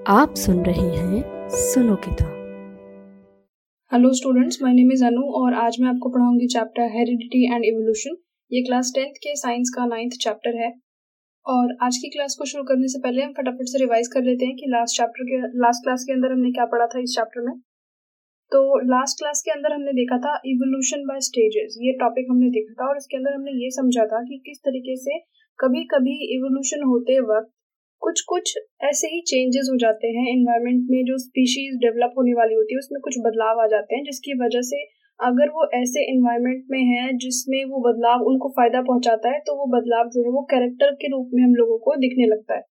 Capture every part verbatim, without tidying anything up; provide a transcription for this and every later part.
आप सुन रहे हैं सुनो किताब। Hello students, my name is Anu और आज मैं आपको पढ़ाऊंगी चैप्टर हेरिडिटी एंड इवोल्यूशन। ये क्लास टेंथ के साइंस का नाइन्थ चैप्टर है। और आज की क्लास को शुरू करने से पहले हम फटाफट से रिवाइज कर लेते हैं कि लास्ट चैप्टर के लास्ट क्लास के अंदर हमने क्या पढ़ा था इस चैप्टर में। तो लास्ट क्लास के अंदर हमने देखा था इवोल्यूशन बाय स्टेजेस, ये टॉपिक हमने देखा था और इसके अंदर हमने ये समझा था कि किस तरीके से कभी कभी इवोल्यूशन होते वक्त कुछ कुछ ऐसे ही चेंजेस हो जाते हैं एनवायरनमेंट में, जो स्पीशीज डेवलप होने वाली होती है उसमें कुछ बदलाव आ जाते हैं, जिसकी वजह से अगर वो ऐसे एनवायरनमेंट में है जिसमें वो बदलाव उनको फायदा पहुंचाता है तो वो बदलाव जो है वो कैरेक्टर के रूप में हम लोगों को दिखने लगता है।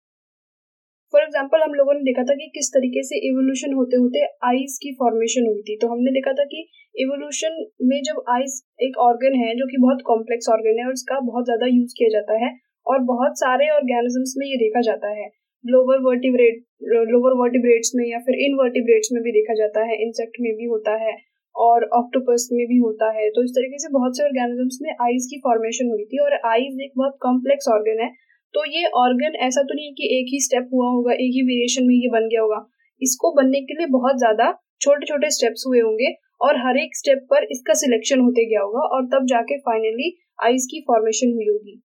फॉर एग्जाम्पल, हम लोगों ने देखा था कि किस तरीके से इवोल्यूशन होते होते आईज की फॉर्मेशन हुई थी। तो हमने देखा था कि इवोल्यूशन में जब आईज एक ऑर्गन है जो कि बहुत कॉम्प्लेक्स ऑर्गन है और इसका बहुत ज्यादा यूज किया जाता है और बहुत सारे ऑर्गेनिजम्स में ये देखा जाता है। लोअर वर्टिब्रेट लोअर वर्टिब्रेट्स में या फिर इनवर्टिब्रेट्स में भी देखा जाता है, इंसेक्ट में भी होता है और ऑक्टोपस में भी होता है। तो इस तरीके से बहुत से ऑर्गेनिजम्स में आईज की फॉर्मेशन हुई थी और आईज एक बहुत कॉम्प्लेक्स ऑर्गन है। तो ये ऑर्गन ऐसा तो नहीं कि एक ही स्टेप हुआ होगा, एक ही वेरिएशन में ये बन गया होगा। इसको बनने के लिए बहुत ज्यादा छोटे छोटे स्टेप्स हुए होंगे और हर एक स्टेप पर इसका सिलेक्शन होते गया होगा और तब जाके फाइनली आईज की फॉर्मेशन हुई होगी।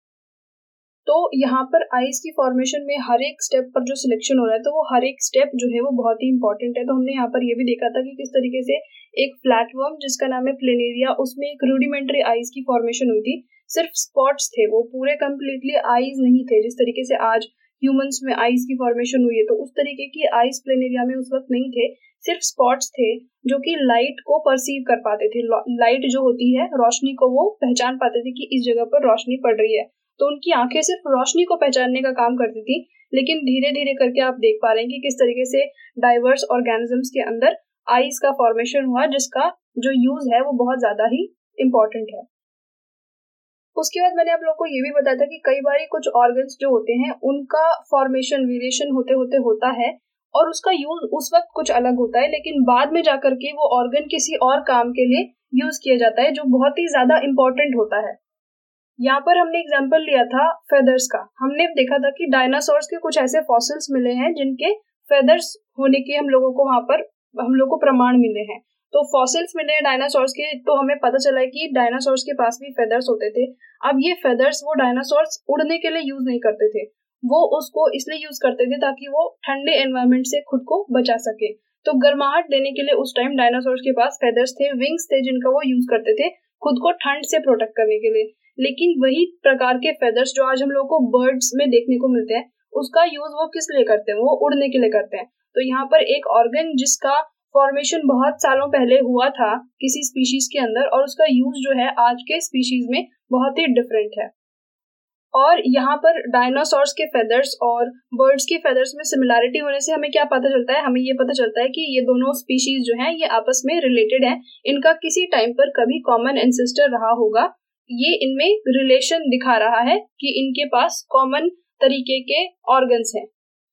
तो यहाँ पर आईज की फॉर्मेशन में हर एक स्टेप पर जो सिलेक्शन हो रहा है तो वो हर एक स्टेप जो है वो बहुत ही इंपॉर्टेंट है। तो हमने यहाँ पर ये भी देखा था कि किस तरीके से एक फ्लैटवर्म जिसका नाम है प्लेनेरिया, उसमें एक रूडिमेंट्री आईज की फॉर्मेशन हुई थी। सिर्फ स्पॉट्स थे, वो पूरे कंप्लीटली आईज नहीं थे। जिस तरीके से आज ह्यूमंस में आईज की फॉर्मेशन हुई है तो उस तरीके की आईज प्लेनेरिया में उस वक्त नहीं थे। सिर्फ स्पॉट्स थे जो कि लाइट को परसीव कर पाते थे। लाइट जो होती है, रोशनी को वो पहचान पाते थे कि इस जगह पर रोशनी पड़ रही है। तो उनकी आंखें सिर्फ रोशनी को पहचानने का काम करती थी। लेकिन धीरे धीरे करके आप देख पा रहे हैं कि किस तरीके से डाइवर्स ऑर्गेनिजम्स के अंदर आईज का फॉर्मेशन हुआ, जिसका जो यूज है वो बहुत ज्यादा ही इम्पोर्टेंट है। उसके बाद मैंने आप लोगों को ये भी बताया था कि कई बार कुछ ऑर्गन्स जो होते हैं उनका फॉर्मेशन वेरिएशन होते होते होता है और उसका यूज उस वक्त कुछ अलग होता है, लेकिन बाद में जाकर के वो ऑर्गन किसी और काम के लिए यूज किया जाता है जो बहुत ही ज्यादा इम्पोर्टेंट होता है। यहाँ पर हमने एग्जाम्पल लिया था फेदर्स का। हमने देखा था कि डायनासोर्स के कुछ ऐसे फॉसिल्स मिले हैं जिनके फेदर्स होने के हम लोगों को वहां पर हम लोग को प्रमाण मिले हैं। तो फॉसिल्स मिले हैं डायनासोर्स के, तो हमें पता चला है कि डायनासोर्स के पास भी फेदर्स होते थे। अब ये फेदर्स वो डायनासोर्स उड़ने के लिए यूज नहीं करते थे, वो उसको इसलिए यूज करते थे ताकि वो ठंडे एनवायरनमेंट से खुद को बचा सके। तो गर्माहट देने के लिए उस टाइम डायनासोर्स के पास फेदर्स थे, विंग्स थे जिनका वो यूज करते थे खुद को ठंड से प्रोटेक्ट करने के लिए। लेकिन वही प्रकार के फेदर्स जो आज हम लोगों को बर्ड्स में देखने को मिलते हैं उसका यूज वो किस लिए करते हैं, वो उड़ने के लिए करते हैं। तो यहाँ पर एक ऑर्गन जिसका फॉर्मेशन बहुत सालों पहले हुआ था किसी स्पीशीज के अंदर और उसका यूज जो है आज के स्पीशीज में बहुत ही डिफरेंट है। और यहाँ पर डायनासोर्स के फेदर्स और बर्ड्स के फेदर्स में सिमिलैरिटी होने से हमें क्या पता चलता है, हमें ये पता चलता है कि ये दोनों स्पीशीज जो हैं ये आपस में रिलेटेड हैं। इनका किसी टाइम पर कभी कॉमन एंसेस्टर रहा होगा। ये इनमें रिलेशन दिखा रहा है कि इनके पास कॉमन तरीके के ऑर्गन्स हैं।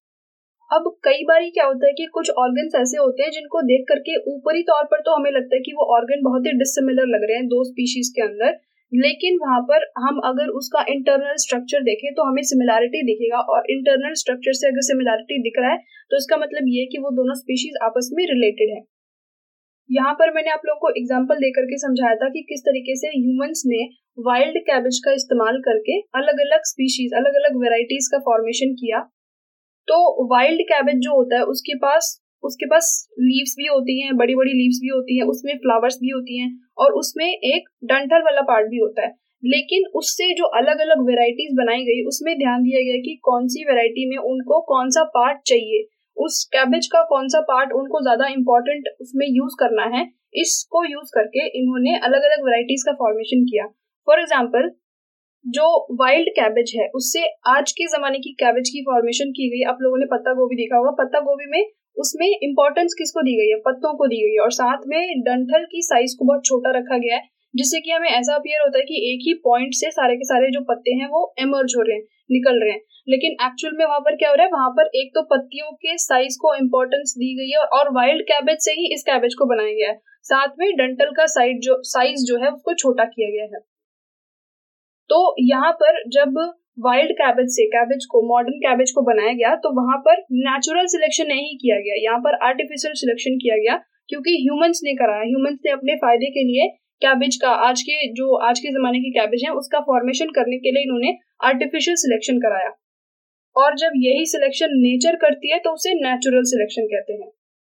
अब कई बार क्या होता है कि कुछ ऑर्गन्स ऐसे होते हैं जिनको देख करके ऊपरी तौर पर तो हमें लगता है कि वो ऑर्गन बहुत ही डिसिमिलर लग रहे हैं दो स्पीशीज के अंदर, लेकिन वहां पर हम अगर उसका इंटरनल स्ट्रक्चर देखें तो हमें सिमिलैरिटी दिखेगा। और इंटरनल स्ट्रक्चर से अगर सिमिलैरिटी दिख रहा है तो इसका मतलब ये कि वो दोनों स्पीशीज आपस में रिलेटेड है। यहाँ पर मैंने आप लोगों को एग्जाम्पल देकर के समझाया था कि किस तरीके से ह्यूमंस ने वाइल्ड कैबेज का इस्तेमाल करके अलग अलग स्पीशीज, अलग अलग वेराइटीज का फॉर्मेशन किया। तो वाइल्ड कैबेज जो होता है उसके पास उसके पास लीव्स भी होती हैं, बड़ी बड़ी लीव्स भी होती हैं, उसमें फ्लावर्स भी होती हैं और उसमें एक डंठल वाला पार्ट भी होता है। लेकिन उससे जो अलग अलग वेराइटीज बनाई गई उसमें ध्यान दिया गया कि कौन सी वेराइटी में उनको कौन सा पार्ट चाहिए, उस कैबेज का कौन सा पार्ट उनको ज्यादा इंपॉर्टेंट उसमें यूज करना है। इसको यूज करके इन्होंने अलग अलग वेराइटीज का फॉर्मेशन किया। फॉर एग्जाम्पल, जो वाइल्ड कैबेज है उससे आज के जमाने की कैबेज की फॉर्मेशन की गई। आप लोगों ने पत्ता गोभी देखा होगा, पत्ता गोभी में उसमें इंपॉर्टेंस किसको दी गई है, पत्तों को दी गई है और साथ में डंठल की साइज को बहुत छोटा रखा गया है, जिससे कि हमें ऐसा अपीयर होता है कि एक ही पॉइंट से सारे के सारे जो पत्ते हैं वो इमर्ज हो रहे हैं, निकल रहे हैं। लेकिन एक्चुअल में वहां पर क्या हो रहा है, वहां पर एक तो पत्तियों के साइज को इंपॉर्टेंस दी गई है और वाइल्ड कैबेज से ही इस कैबेज को बनाया गया है, साथ में डंठल का साइज जो साइज जो है उसको छोटा किया गया है। तो यहाँ पर जब वाइल्ड कैबेज से कैबेज को, मॉडर्न कैबेज को बनाया गया, तो वहां पर नेचुरल सिलेक्शन नहीं किया गया, यहाँ पर आर्टिफिशियल सिलेक्शन किया गया, क्योंकि ह्यूमंस ने कराया। ह्यूमंस ने अपने फायदे के लिए कैबेज का, आज के जो आज के जमाने की कैबेज है उसका फॉर्मेशन करने के लिए इन्होंने आर्टिफिशियल सिलेक्शन कराया। और जब यही सिलेक्शन नेचर करती है तो उसे नेचुरल सिलेक्शन कहते हैं।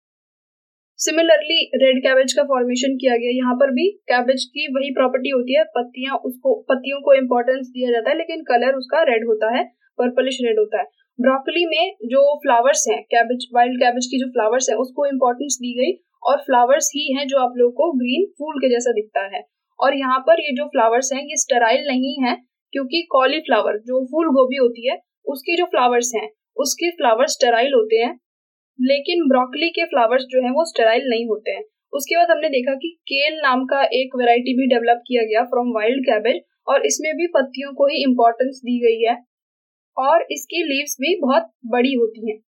सिमिलरली रेड कैबेज का फॉर्मेशन किया गया। यहाँ पर भी कैबेज की वही प्रॉपर्टी होती है, पत्तियां उसको पत्तियों को इम्पोर्टेंस दिया जाता है, लेकिन कलर उसका रेड होता है, पर्पलिश रेड होता है। ब्रोकली में जो फ्लावर्स हैं, कैबेज वाइल्ड कैबेज की जो फ्लावर्स हैं उसको इम्पोर्टेंस दी गई, और फ्लावर्स ही हैं जो आप लोगों को ग्रीन फूल के जैसा दिखता है। और यहाँ पर ये जो फ्लावर्स हैं ये स्टेराइल नहीं है, क्योंकि कॉलीफ्लावर जो फूल गोभी होती है उसके जो फ्लावर्स हैं उसके फ्लावर्स स्टेराइल होते हैं, लेकिन ब्रोकली के फ्लावर्स जो हैं वो स्टेराइल नहीं होते हैं। उसके बाद हमने देखा कि केल नाम का एक वैरायटी भी डेवलप किया गया फ्रॉम वाइल्ड कैबेज, और इसमें भी पत्तियों को ही इम्पोर्टेंस दी गई है, और इसकी लीव्स भी बहुत बड़ी होती हैं।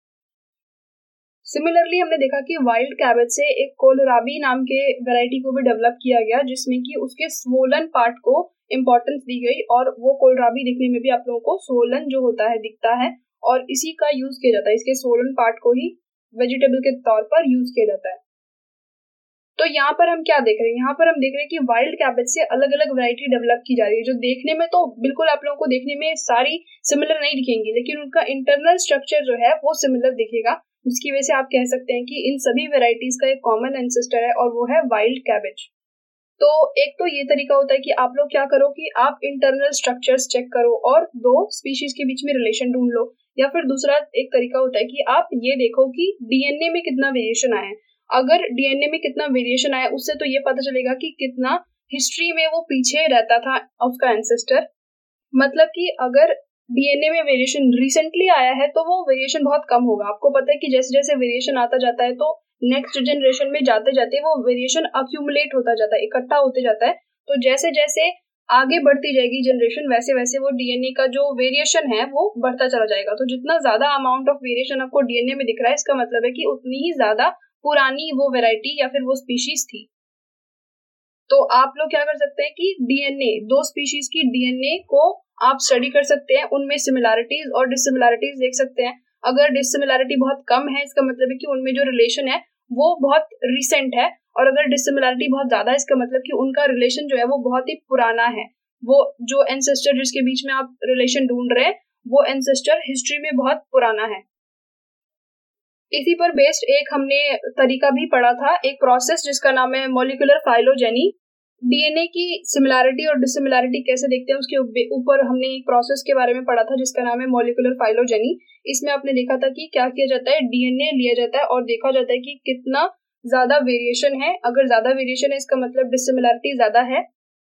सिमिलरली हमने देखा कि वाइल्ड कैबेज से एक कोलराबी नाम के वैरायटी को भी डेवलप किया गया, जिसमें कि उसके स्वोलन पार्ट को इम्पोर्टेंस दी गई, और वो कोलराबी दिखने में भी आप लोगों को सोलन जो होता है दिखता है, और इसी का यूज किया जाता है, इसके सोलन पार्ट को ही वेजिटेबल के तौर पर यूज किया जाता है। तो यहाँ पर हम क्या देख रहे हैं, यहाँ पर हम देख रहे हैं कि वाइल्ड कैबेज से अलग अलग वैरायटी डेवलप की जा रही है, जो देखने में तो बिल्कुल आप लोगों को देखने में सारी सिमिलर नहीं दिखेंगी, लेकिन उनका इंटरनल स्ट्रक्चर जो है वो सिमिलर दिखेगा, जिसकी वजह से आप कह सकते हैं कि इन सभी वेराइटीज का एक कॉमन एंसेस्टर है, और वो है वाइल्ड कैबेज। तो एक तो ये तरीका होता है कि आप लोग क्या करो कि आप इंटरनल स्ट्रक्चर्स चेक करो और दो स्पीशीज के बीच में रिलेशन ढूंढ लो, या फिर दूसरा एक तरीका होता है कि आप ये देखो कि डीएनए में कितना वेरिएशन आया है। अगर डीएनए में कितना वेरिएशन आया उससे तो ये पता चलेगा कि कितना हिस्ट्री में वो पीछे रहता था उसका एंसेस्टर। मतलब कि अगर डीएनए में वेरिएशन रिसेंटली आया है तो वो वेरिएशन बहुत कम होगा। आपको पता है कि जैसे जैसे वेरिएशन आता जाता है तो नेक्स्ट जनरेशन में जाते जाते वो वेरिएशन अक्यूमुलेट होता जाता है, इकट्ठा होते जाता है। तो जैसे जैसे आगे बढ़ती जाएगी जनरेशन वैसे वैसे वो डीएनए का जो वेरिएशन है वो बढ़ता चला जाएगा। तो जितना ज्यादा अमाउंट ऑफ वेरिएशन आपको डीएनए में दिख रहा है इसका मतलब है कि उतनी ही ज्यादा पुरानी वो वेराइटी या फिर वो स्पीशीज थी। तो आप लोग क्या कर सकते हैं कि डीएनए, दो स्पीशीज की डीएनए को आप स्टडी कर सकते हैं, उनमें सिमिलैरिटीज और डिसिमिलैरिटीज देख सकते हैं। अगर डिसिमिलैरिटी बहुत कम है इसका मतलब है कि उनमें जो रिलेशन है वो बहुत रिसेंट है, और अगर डिसिमिलैरिटी बहुत ज्यादा है इसका मतलब कि उनका रिलेशन जो है वो बहुत ही पुराना है। वो जो एंसेस्टर जिसके बीच में आप रिलेशन ढूंढ रहे हैं वो एंसेस्टर हिस्ट्री में बहुत पुराना है। इसी पर बेस्ड एक हमने तरीका भी पढ़ा था, एक प्रोसेस जिसका नाम है मॉलिक्यूलर फाइलोजेनी। डीएनए की सिमिलैरिटी और डिसिमिलैरिटी कैसे देखते हैं उसके ऊपर हमने एक प्रोसेस के बारे में पढ़ा था जिसका नाम है मॉलिक्यूलर फाइलोजेनी। इसमें आपने देखा था कि क्या किया जाता है, डीएनए लिया जाता है और देखा जाता है कि कितना ज्यादा वेरिएशन है। अगर ज्यादा वेरिएशन है इसका मतलब डिसिमिलैरिटी ज्यादा है।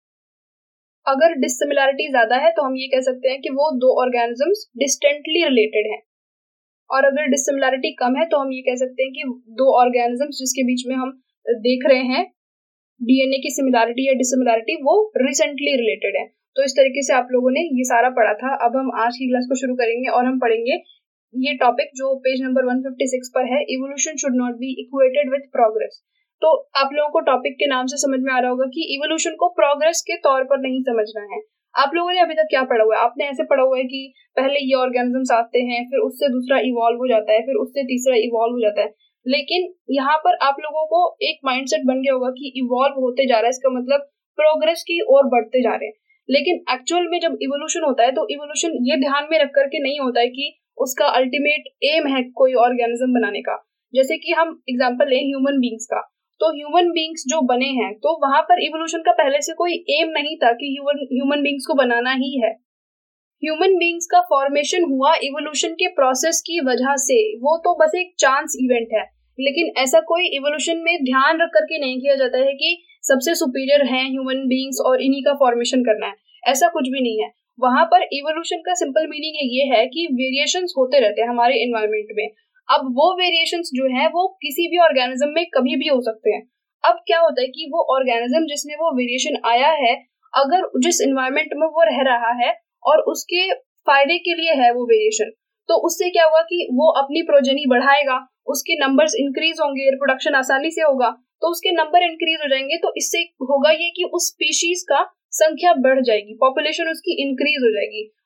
अगर डिसिमिलैरिटी ज्यादा है तो हम ये कह सकते हैं कि वो दो ऑर्गेनिजम्स डिस्टेंटली रिलेटेड हैं, और अगर डिसिमिलैरिटी कम है तो हम ये कह सकते हैं कि दो ऑर्गेनिजम्स जिसके बीच में हम देख रहे हैं डीएनए की सिमिलैरिटी या डिसिमिलैरिटी वो रिसेंटली रिलेटेड है। तो इस तरीके से आप लोगों ने ये सारा पढ़ा था। अब हम आज की क्लास को शुरू करेंगे और हम पढ़ेंगे ये टॉपिक जो पेज नंबर एक सौ छप्पन पर है, evolution should not be equated with progress. तो आप लोगों को टॉपिक के नाम से समझ में आ रहा होगा कि इवोल्यूशन को प्रोग्रेस के तौर पर नहीं समझना है। आप लोगों ने अभी तक क्या पढ़ा हुआ है, आपने ऐसे पढ़ा हुआ है कि पहले ये ऑर्गेनिजम्स आते हैं, फिर उससे दूसरा इवॉल्व हो जाता है, फिर उससे तीसरा इवॉल्व हो जाता है। लेकिन यहाँ पर आप लोगों को एक माइंडसेट बन गया होगा कि इवॉल्व होते जा रहा है, इसका मतलब प्रोग्रेस की ओर बढ़ते जा रहे हैं। लेकिन एक्चुअल में जब इवोल्यूशन होता है तो इवोल्यूशन ये ध्यान में रख करके नहीं होता है कि उसका अल्टीमेट एम है कोई ऑर्गेनिज्म बनाने का। जैसे कि हम एग्जांपल लें ह्यूमन बींग्स का, तो ह्यूमन बींग्स जो बने हैं तो वहां पर इवोल्यूशन का पहले से कोई एम नहीं था कि ह्यूमन ह्यूमन बींग्स को बनाना ही है। ह्यूमन बींग्स का फॉर्मेशन हुआ इवोल्यूशन के प्रोसेस की वजह से, वो तो बस एक चांस इवेंट है। लेकिन ऐसा कोई इवोल्यूशन में ध्यान रख करके नहीं किया जाता है कि सबसे सुपीरियर हैं ह्यूमन बींग्स और इन्हीं का फॉर्मेशन करना है, ऐसा कुछ भी नहीं है। वहां पर इवोल्यूशन का सिंपल मीनिंग ये है कि वेरिएशंस होते रहते हैं हमारे एनवायरमेंट में। अब वो वेरिएशंस जो है वो किसी भी ऑर्गेनिज्म में कभी भी हो सकते हैं। अब क्या होता है कि वो ऑर्गेनिज्म जिसमें वो वेरिएशन आया है, अगर जिस एनवायरमेंट में वो रह रहा है और उसके फायदे के लिए है वो वेरिएशन, तो उससे क्या होगा कि वो अपनी प्रोजेनी बढ़ाएगा, उसके नंबर्स इंक्रीज होंगे, रिप्रोडक्शन आसानी से होगा, तो उसके नंबर इंक्रीज हो जाएंगे। तो इससे होगा ये कि उस स्पीशीज का संख्या बढ़ जाएगी, पॉपुलेशन उसकी इंक्रीज हो जाएगी।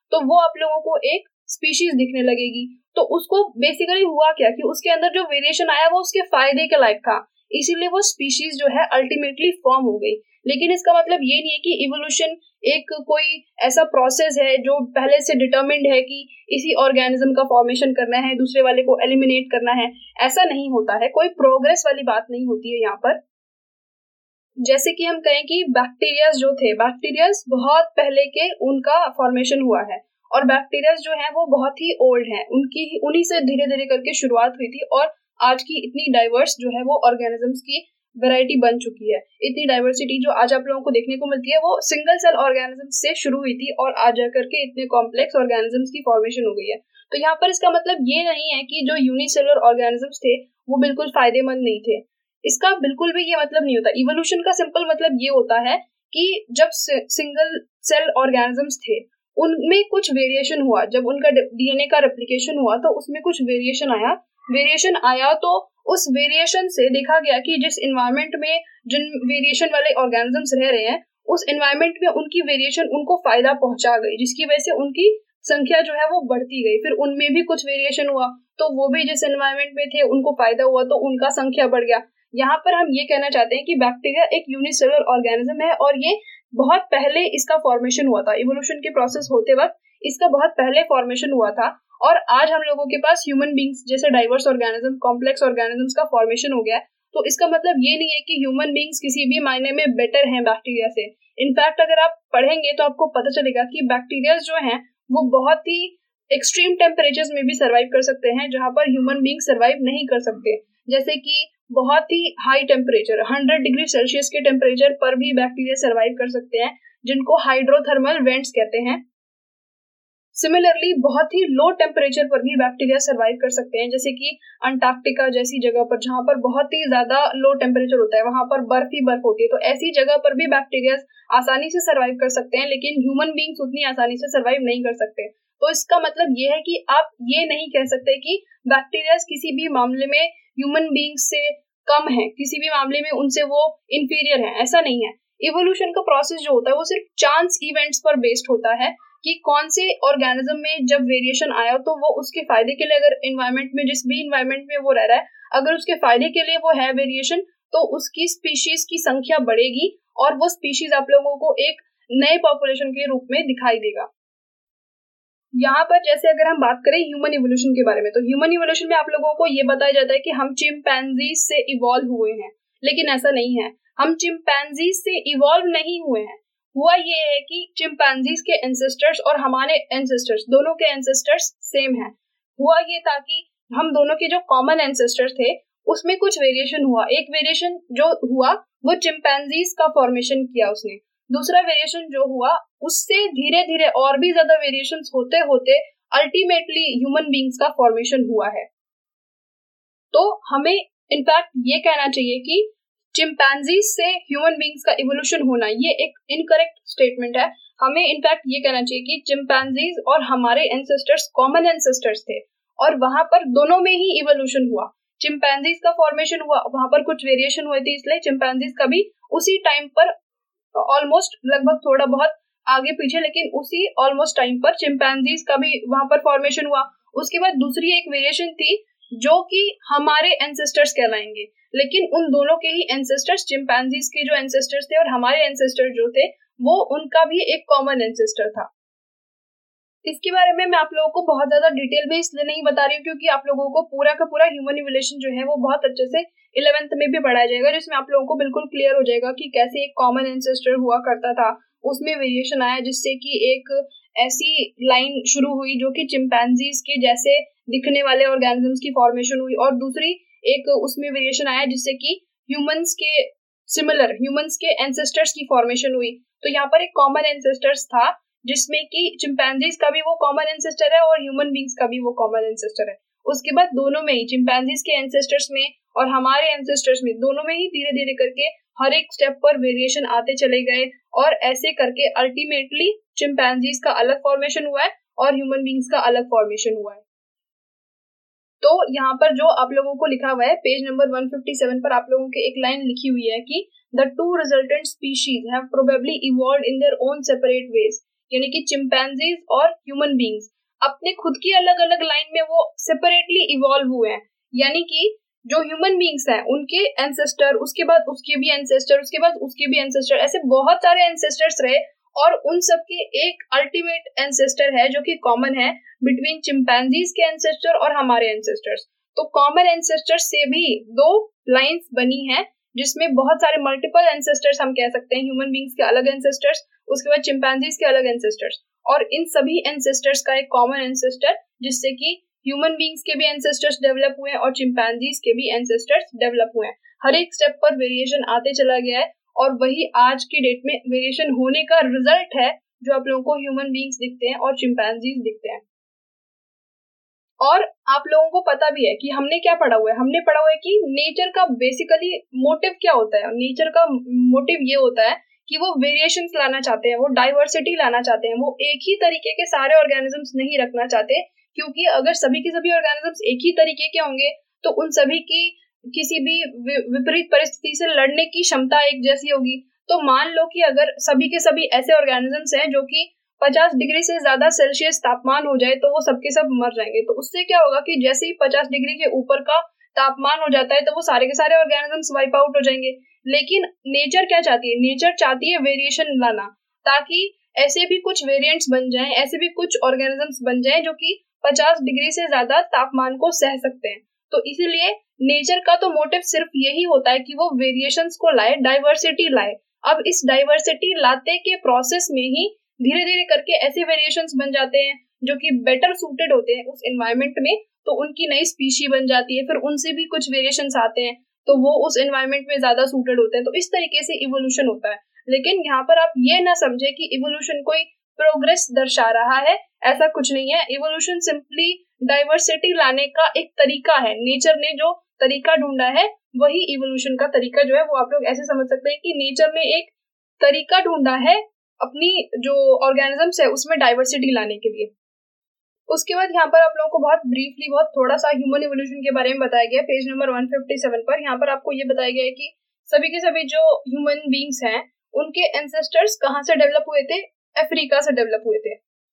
तो वो आप लोगों को एक स्पीशीज दिखने लगेगी। तो उसको बेसिकली हुआ क्या कि उसके अंदर जो वेरिएशन आया वो उसके फायदे के लायक था, इसीलिए वो स्पीशीज जो है अल्टीमेटली फॉर्म हो गई। लेकिन इसका मतलब ये नहीं है कि इवोल्यूशन एक कोई ऐसा प्रोसेस है जो पहले से डिटरमिन्ड है कि इसी ऑर्गेनिज्म का फॉर्मेशन करना है, दूसरे वाले को एलिमिनेट करना है। ऐसा नहीं होता है, कोई प्रोग्रेस वाली बात नहीं होती है यहाँ पर। जैसे कि हम कहें कि बैक्टीरियाज जो थे, बैक्टीरियाज बहुत पहले के उनका फॉर्मेशन हुआ है, और बैक्टीरियाज जो है वो बहुत ही ओल्ड है, उनकी उन्हीं से धीरे धीरे करके शुरुआत हुई थी, और आज की इतनी डाइवर्स जो है वो ऑर्गेनिजम्स की वैरायटी बन चुकी है। इतनी डाइवर्सिटी जो आज आप लोगों को देखने को मिलती है वो सिंगल सेल ऑर्गेनिज्म से शुरू हुई थी, और आज जाकर के इतने कॉम्प्लेक्स ऑर्गेनिजम्स की फॉर्मेशन हो गई है। तो यहाँ पर इसका मतलब ये नहीं है कि जो यूनिसेलुलर ऑर्गेनिजम्स थे वो बिल्कुल फायदेमंद नहीं थे, इसका बिल्कुल भी ये मतलब नहीं होता। इवोल्यूशन का सिंपल मतलब ये होता है कि जब सिंगल सेल ऑर्गेनिजम्स थे उनमें कुछ वेरिएशन हुआ, जब उनका डीएनए का रेप्लिकेशन हुआ तो उसमें कुछ वेरिएशन आया वेरिएशन आया तो उस वेरिएशन से देखा गया कि जिस एनवायरनमेंट में जिन वेरिएशन वाले ऑर्गेनिजम्स रह रहे हैं उस एनवायरनमेंट में उनकी वेरिएशन उनको फायदा पहुंचा गई, जिसकी वजह से उनकी संख्या जो है वो बढ़ती गई। फिर उनमें भी कुछ वेरिएशन हुआ तो वो भी जिस एनवायरनमेंट में थे उनको फायदा हुआ तो उनका संख्या बढ़ गया। यहाँ पर हम ये कहना चाहते हैं कि बैक्टीरिया एक यूनिसेलुलर ऑर्गेनिज्म है, और ये बहुत पहले इसका फॉर्मेशन हुआ था। इवोल्यूशन के प्रोसेस होते वक्त इसका बहुत पहले फॉर्मेशन हुआ था, और आज हम लोगों के पास ह्यूमन बींग्स जैसे डाइवर्स ऑर्गेनिज्म, कॉम्प्लेक्स ऑर्गेनिजम्स का फॉर्मेशन हो गया है। तो इसका मतलब ये नहीं है कि ह्यूमन बींग्स किसी भी मायने में बेटर हैं बैक्टीरिया से। इनफैक्ट अगर आप पढ़ेंगे तो आपको पता चलेगा कि बैक्टीरिया जो हैं वो बहुत ही एक्सट्रीम टेम्परेचर्स में भी सर्वाइव कर सकते हैं जहां पर ह्यूमन बींग सर्वाइव नहीं कर सकते। जैसे कि बहुत ही high temperature hundred degree Celsius के टेम्परेचर पर भी बैक्टीरिया सर्वाइव कर सकते हैं, जिनको हाइड्रोथर्मल वेंट्स कहते हैं। सिमिलरली बहुत ही लो टेम्परेचर पर भी बैक्टीरिया सर्वाइव कर सकते हैं, जैसे कि अंटार्कटिका जैसी जगह पर जहां पर बहुत ही ज्यादा लो टेम्परेचर होता है, वहां पर बर्फ ही बर्फ होती है। तो ऐसी जगह पर भी बैक्टीरिया आसानी से सर्वाइव कर सकते हैं, लेकिन ह्यूमन बींग्स उतनी आसानी से सर्वाइव नहीं कर सकते। तो इसका मतलब ये है कि आप ये नहीं कह सकते कि बैक्टीरिया किसी भी मामले में ह्यूमन बींग्स से कम है, किसी भी मामले में उनसे वो इंफीरियर है, ऐसा नहीं है। इवोल्यूशन का प्रोसेस जो होता है वो सिर्फ चांस इवेंट्स पर बेस्ड होता है कि कौन से ऑर्गेनिज्म में जब वेरिएशन आया तो वो उसके फायदे के लिए, अगर एनवायरनमेंट में जिस भी एनवायरनमेंट में वो रह रहा है अगर उसके फायदे के लिए वो है वेरिएशन, तो उसकी स्पीशीज की संख्या बढ़ेगी और वो स्पीशीज आप लोगों को एक नए पॉपुलेशन के रूप में दिखाई देगा। यहाँ पर जैसे अगर हम बात करें ह्यूमन इवोल्यूशन के बारे में, तो ह्यूमन इवोल्यूशन में आप लोगों को ये बताया जाता है कि हम चिंपैंजीज से इवॉल्व हुए हैं, लेकिन ऐसा नहीं है। हम चिंपैंजीज से इवॉल्व नहीं हुए हैं। हुआ ये है कि चिंपैंजीज के एंसेस्टर्स और हमारे एंसेस्टर्स दोनों के एंसेस्टर्स सेम हैं। हुआ ये था कि हम दोनों के जो कॉमन एंसेस्टर्स थे उसमें कुछ वेरिएशन हुआ। एक वेरिएशन जो हुआ वो चिंपैंजीज का फॉर्मेशन किया उसने। दूसरा वेरिएशन जो हुआ उससे धीरे धीरे और भी ज्यादा वेरिएशंस होते होते अल्टीमेटली ह्यूमन बींग्स का फॉर्मेशन हुआ है। तो हमें इनफैक्ट ये कहना चाहिए कि चिंपैंजीज से ह्यूमन बींग्स का इवोल्यूशन होना ये एक इनकरेक्ट स्टेटमेंट है। हमें इनफैक्ट ये कहना चाहिए कि चिंपैंजीज और हमारे एंसेस्टर्स कॉमन एंसेस्टर्स थे और वहां पर दोनों में ही इवोल्यूशन हुआ। चिंपैंजीज का फॉर्मेशन हुआ, वहां पर कुछ वेरिएशन हुए थे, इसलिए चिंपैंजीज का भी उसी टाइम पर ऑलमोस्ट लगभग थोड़ा बहुत आगे पीछे लेकिन उसी ऑलमोस्ट टाइम पर चिंपैंजीज का भी वहां पर फॉर्मेशन हुआ। उसके बाद दूसरी एक वेरिएशन थी जो कि हमारे एंसेस्टर्स कहलाएंगे, लेकिन उन दोनों के ही एंसेस्टर्स, चिंपैंजीज के जो एंसेस्टर्स थे और हमारे एंसेस्टर्स जो थे वो उनका भी एक कॉमन एंसेस्टर था। इसके बारे में मैं आप लोगों को बहुत ज्यादा डिटेल में इसलिए नहीं बता रही हूँ क्योंकि आप लोगों को पूरा का पूरा ह्यूमन इवोल्यूशन जो है वो बहुत अच्छे से इलेवेंथ में भी पढ़ाया जाएगा, जिसमें आप लोगों को बिल्कुल क्लियर हो जाएगा कि कैसे एक कॉमन एंसेस्टर हुआ करता था, उसमें वेरिएशन आया जिससे कि एक ऐसी लाइन शुरू हुई जो कि चिंपैंजीज के जैसे दिखने वाले ऑर्गेनिजम्स की फॉर्मेशन हुई, और दूसरी एक उसमें वेरिएशन आया जिससे कि ह्यूमंस के सिमिलर ह्यूमंस के एंसेस्टर्स की फॉर्मेशन हुई। तो यहाँ पर एक कॉमन एंसेस्टर्स था जिसमें कि चिंपैंजीज का भी वो कॉमन एंसेस्टर है और ह्यूमन बींग्स का भी वो कॉमन एंसेस्टर है। उसके बाद दोनों में ही, चिंपैंजीज के एंसेस्टर्स में और हमारे एंसेस्टर्स में, दोनों में ही धीरे धीरे करके हर एक स्टेप पर वेरिएशन आते चले गए और ऐसे करके अल्टीमेटली चिंपैंजीज का अलग फॉर्मेशन हुआ है और ह्यूमन बींग्स का अलग फॉर्मेशन हुआ है। तो यहाँ पर जो आप लोगों को लिखा हुआ है page number one fifty seven पर आप लोगों के एक लाइन लिखी हुई है कि the two resultant species have probably evolved in their own separate ways. यानी कि चिंपैंजीज और ह्यूमन बींग्स अपने खुद की अलग अलग लाइन में वो सेपरेटली इवॉल्व हुए हैं। यानी कि जो ह्यूमन बींग्स हैं उनके एंसेस्टर, उसके बाद उसके भी एंसेस्टर, उसके बाद उसके भी एंसेस्टर, ऐसे बहुत सारे एंसेस्टर्स रहे और उन सब के एक अल्टीमेट एंसेस्टर है जो कि कॉमन है बिटवीन चिंपैंजीज के एंसेस्टर और हमारे एंसेस्टर्स। तो कॉमन एंसेस्टर से भी दो लाइंस बनी हैं जिसमें बहुत सारे मल्टीपल एंसेस्टर्स हम कह सकते हैं, ह्यूमन बींग्स के अलग एंसेस्टर्स, उसके बाद चिंपैंजीज के अलग एंसेस्टर्स, और इन सभी एंसेस्टर्स का एक कॉमन एंसेस्टर जिससे कि ह्यूमन बींग्स के भी एंसेस्टर्स डेवलप हुए हैं और चिंपैंजीज के भी एंसेस्टर्स डेवलप हुए हैं। हर एक स्टेप पर वेरिएशन आते चला गया है और वही आज की डेट में वेरिएशन होने का रिजल्ट है जो आप लोगों को ह्यूमन बींग्स दिखते हैं और चिंपैंजीज दिखते हैं। और आप लोगों को पता भी है कि हमने क्या पढ़ा हुआ है, हमने पढ़ा हुआ है कि नेचर का बेसिकली मोटिव क्या होता है। नेचर का मोटिव ये होता है कि वो वेरिएशंस लाना चाहते हैं, वो डाइवर्सिटी लाना चाहते हैं, वो एक ही तरीके के सारे ऑर्गेनिजम्स नहीं रखना चाहते, क्योंकि अगर सभी के सभी ऑर्गेनिजम्स एक ही तरीके के होंगे तो उन सभी की किसी भी विपरीत परिस्थिति से लड़ने की क्षमता एक जैसी होगी। तो मान लो कि अगर सभी के सभी ऐसे ऑर्गेनिजम्स हैं जो कि पचास डिग्री से ज्यादा सेल्सियस तापमान हो जाए तो वो सबके सब मर जाएंगे। तो उससे क्या होगा कि जैसे ही पचास डिग्री के ऊपर का तापमान हो जाता है तो वो सारे के सारे ऑर्गेनिजम्स वाइप आउट हो जाएंगे। लेकिन नेचर क्या चाहती है, नेचर चाहती है वेरिएशन लाना, ताकि ऐसे भी कुछ वेरिएंट्स बन जाएं, ऐसे भी कुछ ऑर्गेनिजम्स बन जाएं जो कि पचास डिग्री से ज्यादा तापमान को सह सकते हैं। तो इसीलिए नेचर का तो मोटिव सिर्फ यही होता है कि वो वेरिएशंस को लाए, डाइवर्सिटी लाए। अब इस डाइवर्सिटी लाते के प्रोसेस में ही धीरे धीरे करके ऐसे वेरिएशंस बन जाते हैं जो कि बेटर सूटेड होते हैं उस एनवायरनमेंट में, तो उनकी नई स्पीशी बन जाती है। फिर उनसे भी कुछ वेरिएशंस आते हैं तो वो उस एनवायरनमेंट में ज्यादा सूटेड होते हैं। तो इस तरीके से इवोल्यूशन होता है। लेकिन यहाँ पर आप ये ना समझे कि इवोल्यूशन कोई प्रोग्रेस दर्शा रहा है, ऐसा कुछ नहीं है। इवोल्यूशन सिंपली डाइवर्सिटी लाने का एक तरीका है। नेचर ने जो तरीका ढूंढा है वही इवोल्यूशन का तरीका जो है वो आप लोग ऐसे समझ सकते हैं कि नेचर ने एक तरीका ढूंढा है अपनी जो ऑर्गेनिजम्स है उसमें डाइवर्सिटी लाने के लिए। उसके बाद यहाँ पर आप लोगों को बहुत ब्रीफली बहुत थोड़ा सा ह्यूमन इवोल्यूशन के बारे में बताया गया पेज नंबर एक सौ सत्तावन पर। यहाँ पर आपको ये बताया गया है कि सभी के सभी जो ह्यूमन बींग्स हैं उनके एंसेस्टर्स कहाँ से डेवलप हुए थे, अफ्रीका से डेवलप हुए थे।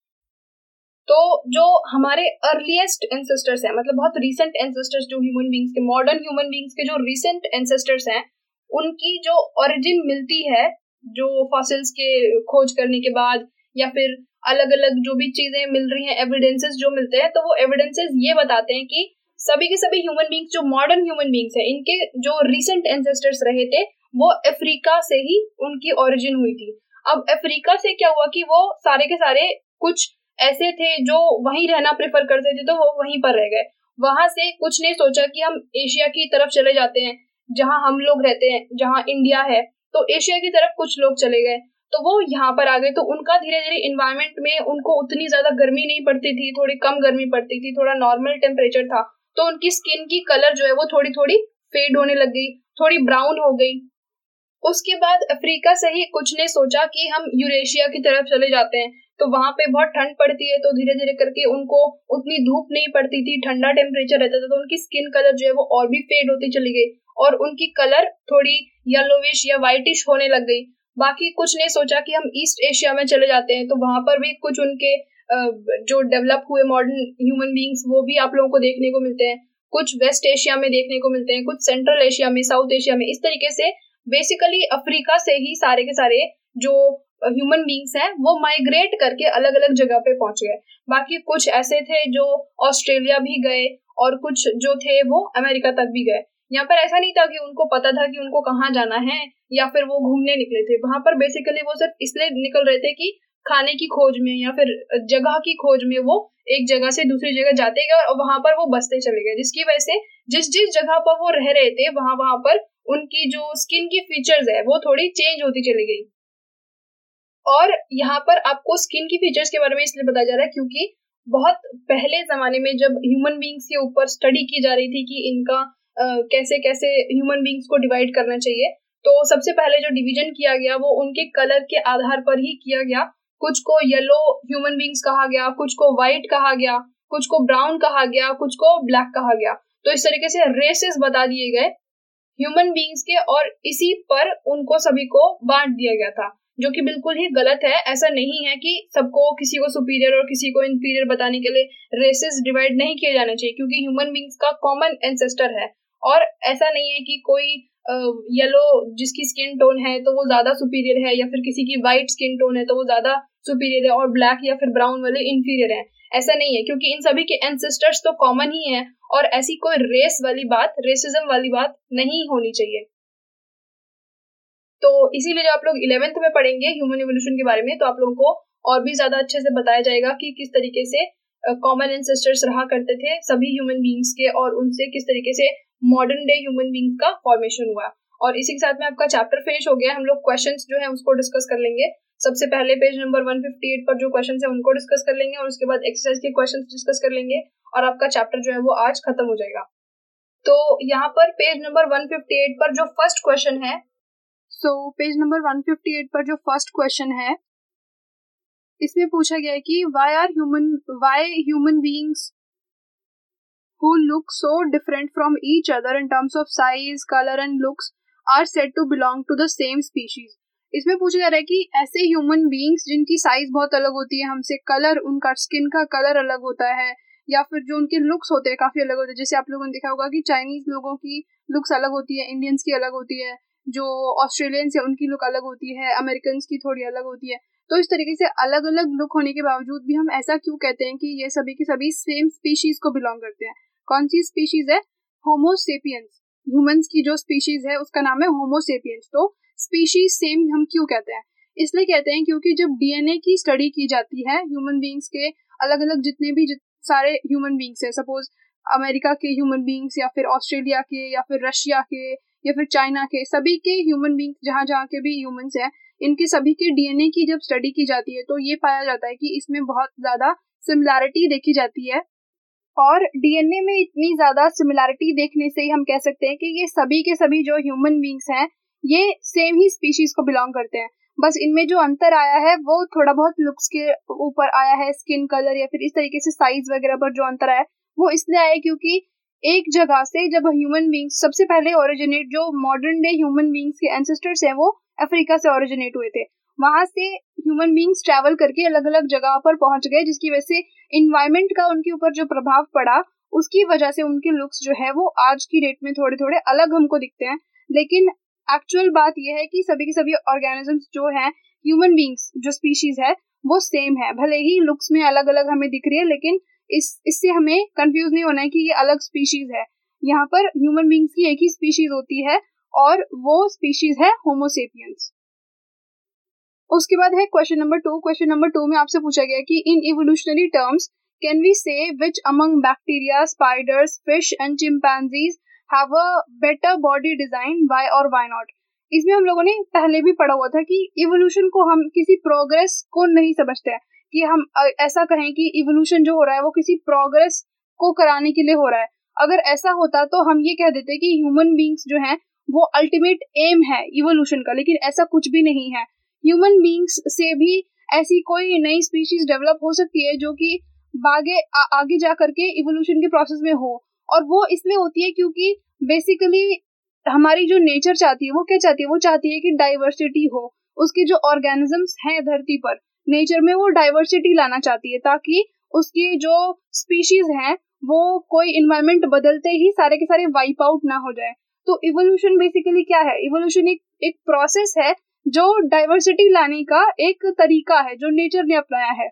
तो जो हमारे अर्लीस्ट एंसेस्टर्स हैं, मतलब बहुत रिसेंट एंसेस्टर्स जो ह्यूमन बींग्स के, मॉडर्न ह्यूमन बींग्स के जो रिसेंट एंसेस्टर्स हैं, उनकी जो ओरिजिन मिलती है जो फॉसिल्स के खोज करने के बाद या फिर अलग अलग जो भी चीजें मिल रही हैं, एविडेंसेस जो मिलते हैं, तो वो एविडेंसेस ये बताते हैं कि सभी के सभी ह्यूमन बींग्स जो मॉडर्न ह्यूमन बींग्स हैं इनके जो रिसेंट एंसेस्टर्स रहे थे वो अफ्रीका से ही उनकी ओरिजिन हुई थी। अब अफ्रीका से क्या हुआ कि वो सारे के सारे कुछ ऐसे थे जो वहीं रहना प्रेफर करते थे तो वो वहीं पर रह गए। वहां से कुछ ने सोचा कि हम एशिया की तरफ चले जाते हैं जहां हम लोग रहते हैं, जहां इंडिया है, तो एशिया की तरफ कुछ लोग चले गए तो वो यहाँ पर आ गए। तो उनका धीरे धीरे इन्वायरमेंट में उनको उतनी ज्यादा गर्मी नहीं पड़ती थी, थोड़ी कम गर्मी पड़ती थी, थोड़ा नॉर्मल टेम्परेचर था, तो उनकी स्किन की कलर जो है वो थोड़ी थोड़ी फेड होने लग गई, थोड़ी ब्राउन हो गई। उसके बाद अफ्रीका से ही कुछ ने सोचा कि हम यूरेशिया की तरफ चले जाते हैं, तो वहां पे बहुत ठंड पड़ती है, तो धीरे धीरे करके उनको उतनी धूप नहीं पड़ती थी, ठंडा टेम्परेचर रहता था, तो उनकी स्किन कलर जो है वो और भी फेड होती चली गई और उनकी कलर थोड़ी येलोविश या व्हाइटिश होने लग गई। बाकी कुछ ने सोचा कि हम ईस्ट एशिया में चले जाते हैं, तो वहां पर भी कुछ उनके जो डेवलप हुए मॉडर्न ह्यूमन बींग्स वो भी आप लोगों को देखने को मिलते हैं। कुछ वेस्ट एशिया में देखने को मिलते हैं, कुछ सेंट्रल एशिया में, साउथ एशिया में। इस तरीके से बेसिकली अफ्रीका से ही सारे के सारे जो ह्यूमन बींग्स हैं वो माइग्रेट करके अलग अलग जगह पे पहुंच गए। बाकी कुछ ऐसे थे जो ऑस्ट्रेलिया भी गए और कुछ जो थे वो अमेरिका तक भी गए। यहाँ पर ऐसा नहीं था कि उनको पता था कि उनको कहाँ जाना है या फिर वो घूमने निकले थे। वहां पर बेसिकली वो सिर्फ इसलिए निकल रहे थे कि खाने की खोज में या फिर जगह की खोज में वो एक जगह से दूसरी जगह जाते गए और वहां पर वो बसते चले गए, जिसकी वजह से जिस जिस जगह पर वो रह रहे थे वहां वहां पर उनकी जो स्किन की फीचर्स है वो थोड़ी चेंज होती चली गई। और यहाँ पर आपको स्किन की फीचर्स के बारे में इसलिए बताया जा रहा है क्योंकि बहुत पहले जमाने में जब ह्यूमन बींग्स के ऊपर स्टडी की जा रही थी कि इनका uh, कैसे कैसे ह्यूमन बींग्स को डिवाइड करना चाहिए, तो सबसे पहले जो डिवीजन किया गया वो उनके कलर के आधार पर ही किया गया। कुछ को येलो ह्यूमन बींग्स कहा गया, कुछ को व्हाइट कहा गया, कुछ को ब्राउन कहा गया, कुछ को ब्लैक कहा गया। तो इस तरीके से रेसेस बता दिए गए ह्यूमन बींग्स के और इसी पर उनको सभी को बांट दिया गया था। जो कि बिल्कुल ही गलत है। ऐसा नहीं है कि सबको किसी को सुपीरियर और किसी को इंफीरियर बताने के लिए रेसेस डिवाइड नहीं किए जाने चाहिए, क्योंकि ह्यूमन बींग्स का कॉमन एंसेस्टर है। और ऐसा नहीं है कि कोई येलो जिसकी स्किन टोन है तो वो ज्यादा सुपीरियर है, या फिर किसी की वाइट स्किन टोन है तो वो ज्यादा सुपीरियर है और ब्लैक या फिर ब्राउन वाले इंफीरियर है। ऐसा नहीं है, क्योंकि इन सभी के एंसेस्टर्स तो कॉमन ही है और ऐसी कोई रेस वाली बात, रेसिज्म वाली बात नहीं होनी चाहिए। तो इसीलिए जब आप लोग इलेवेंथ में पढ़ेंगे ह्यूमन इवोल्यूशन के बारे में, तो आप लोगों को और भी ज्यादा अच्छे से बताया जाएगा कि किस तरीके से कॉमन एंसेस्टर्स रहा करते थे सभी ह्यूमन बींग्स के, और उनसे किस तरीके से मॉडर्न डे ह्यूमन बींग्स का फॉर्मेशन हुआ। और इसी के साथ में आपका चैप्टर फिनिश हो गया। हम लोग क्वेश्चंस जो है उसको डिस्कस कर लेंगे। सबसे पहले page number one fifty eight पर जो क्वेश्चंस है उनको डिस्कस कर लेंगे, और उसके बाद एक्सरसाइज के क्वेश्चंस डिस्कस कर लेंगे, और आपका चैप्टर जो है वो आज खत्म हो जाएगा। तो यहाँ पर page number one fifty eight पर जो फर्स्ट क्वेश्चन है, so page number one fifty eight पर जो फर्स्ट क्वेश्चन है, इसमें पूछा गया है कि why are human why human beings who look so different from each other in terms of size, color and looks are said to belong to the same species। इसमें पूछा जा रहा है कि ऐसे ह्यूमन बीइंग्स जिनकी साइज बहुत अलग होती है हमसे, कलर, उनका स्किन का कलर अलग होता है, या फिर जो उनके लुक्स होते हैं काफी अलग होते हैं। जैसे आप लोगों ने देखा होगा कि चाइनीज लोगों की लुक्स अलग होती है, इंडियंस की अलग होती है, जो ऑस्ट्रेलियंस है उनकी लुक अलग होती है, अमेरिकन की थोड़ी अलग होती है। तो इस तरीके से अलग अलग लुक होने के बावजूद भी हम ऐसा क्यों कहते हैं कि ये सभी के सभी सेम स्पीशीज को बिलोंग करते हैं। कौन सी स्पीशीज है? होमोसेपियंस। ह्यूमंस की जो स्पीशीज है उसका नाम है होमोसेपियंस। तो स्पीशीज सेम हम क्यों कहते हैं? इसलिए कहते हैं क्योंकि जब डीएनए की स्टडी की जाती है ह्यूमन बीइंग्स के, अलग अलग जितने भी जित, सारे ह्यूमन बीइंग्स है, सपोज अमेरिका के ह्यूमन बीइंग्स या फिर ऑस्ट्रेलिया के या फिर रशिया के या फिर चाइना के, सभी के ह्यूमन बीइंग्स जहाँ जहाँ के भी ह्यूमंस है, इनके सभी के डीएनए की जब स्टडी की जाती है तो ये पाया जाता है कि इसमें बहुत ज्यादा सिमिलैरिटी देखी जाती है। और डीएनए में इतनी ज्यादा सिमिलैरिटी देखने से ही हम कह सकते हैं कि ये सभी के सभी जो ह्यूमन बीइंग्स हैं ये सेम ही स्पीशीज को बिलोंग करते हैं। बस इनमें जो अंतर आया है वो थोड़ा बहुत लुक्स के ऊपर आया है, स्किन कलर या फिर इस तरीके से साइज वगैरह पर जो अंतर आया है वो इसलिए आया क्योंकि एक जगह से जब ह्यूमन बीइंग्स सबसे पहले ओरिजिनेट, जो मॉडर्न डे ह्यूमन बीइंग्स के एंसेस्टर्स हैं वो अफ्रीका से ओरिजिनेट हुए थे। वहां से ह्यूमन बीइंग्स ट्रैवल करके अलग अलग जगह पर पहुंच गए, जिसकी वजह से इन्वायरमेंट का उनके ऊपर जो प्रभाव पड़ा उसकी वजह से उनके लुक्स जो है वो आज की डेट में थोड़े थोड़े अलग हमको दिखते हैं। लेकिन एक्चुअल बात यह है कि सभी के सभी ऑर्गेनिजम्स जो हैं, ह्यूमन बीइंग्स जो स्पीशीज है वो सेम है। भले ही लुक्स में अलग अलग हमें दिख रही है, लेकिन इस इससे हमें कंफ्यूज नहीं होना है कि ये अलग स्पीशीज है। यहाँ पर ह्यूमन बीइंग्स की एक ही स्पीशीज होती है और वो स्पीशीज है होमोसेपियंस। उसके बाद है question number two. Question number two में आपसे पूछा गया कि in evolutionary terms can we say which among bacteria, spiders, fish and chimpanzees have a better body design, why और व्हाई नॉट। इसमें हम लोगों ने पहले भी पढ़ा हुआ था कि इवोल्यूशन को हम किसी प्रोग्रेस को नहीं समझते हैं, कि हम ऐसा कहें कि इवोल्यूशन जो हो रहा है वो किसी प्रोग्रेस को कराने के लिए हो रहा है। अगर ऐसा होता तो हम ये कह देते कि ह्यूमन बीइंग्स जो हैं वो अल्टीमेट एम है इवोल्यूशन का, लेकिन ऐसा कुछ भी नहीं है। ह्यूमन बीइंग्स से भी ऐसी कोई नई स्पीशीज डेवलप हो सकती है जो कि आगे आ, आगे जा करके इवोल्यूशन के प्रोसेस में हो, और वो इसलिए होती है क्योंकि बेसिकली हमारी जो नेचर चाहती है वो क्या चाहती है, वो चाहती है कि डाइवर्सिटी हो। उसके जो ऑर्गेनिजम्स हैं धरती पर, नेचर में वो डाइवर्सिटी लाना चाहती है, ताकि उसकी जो स्पीशीज हैं वो कोई इन्वायरमेंट बदलते ही सारे के सारे वाइप आउट ना हो जाए। तो इवोल्यूशन बेसिकली क्या है? इवोल्यूशन एक एक प्रोसेस है जो डाइवर्सिटी लाने का एक तरीका है जो नेचर ने अपनाया है।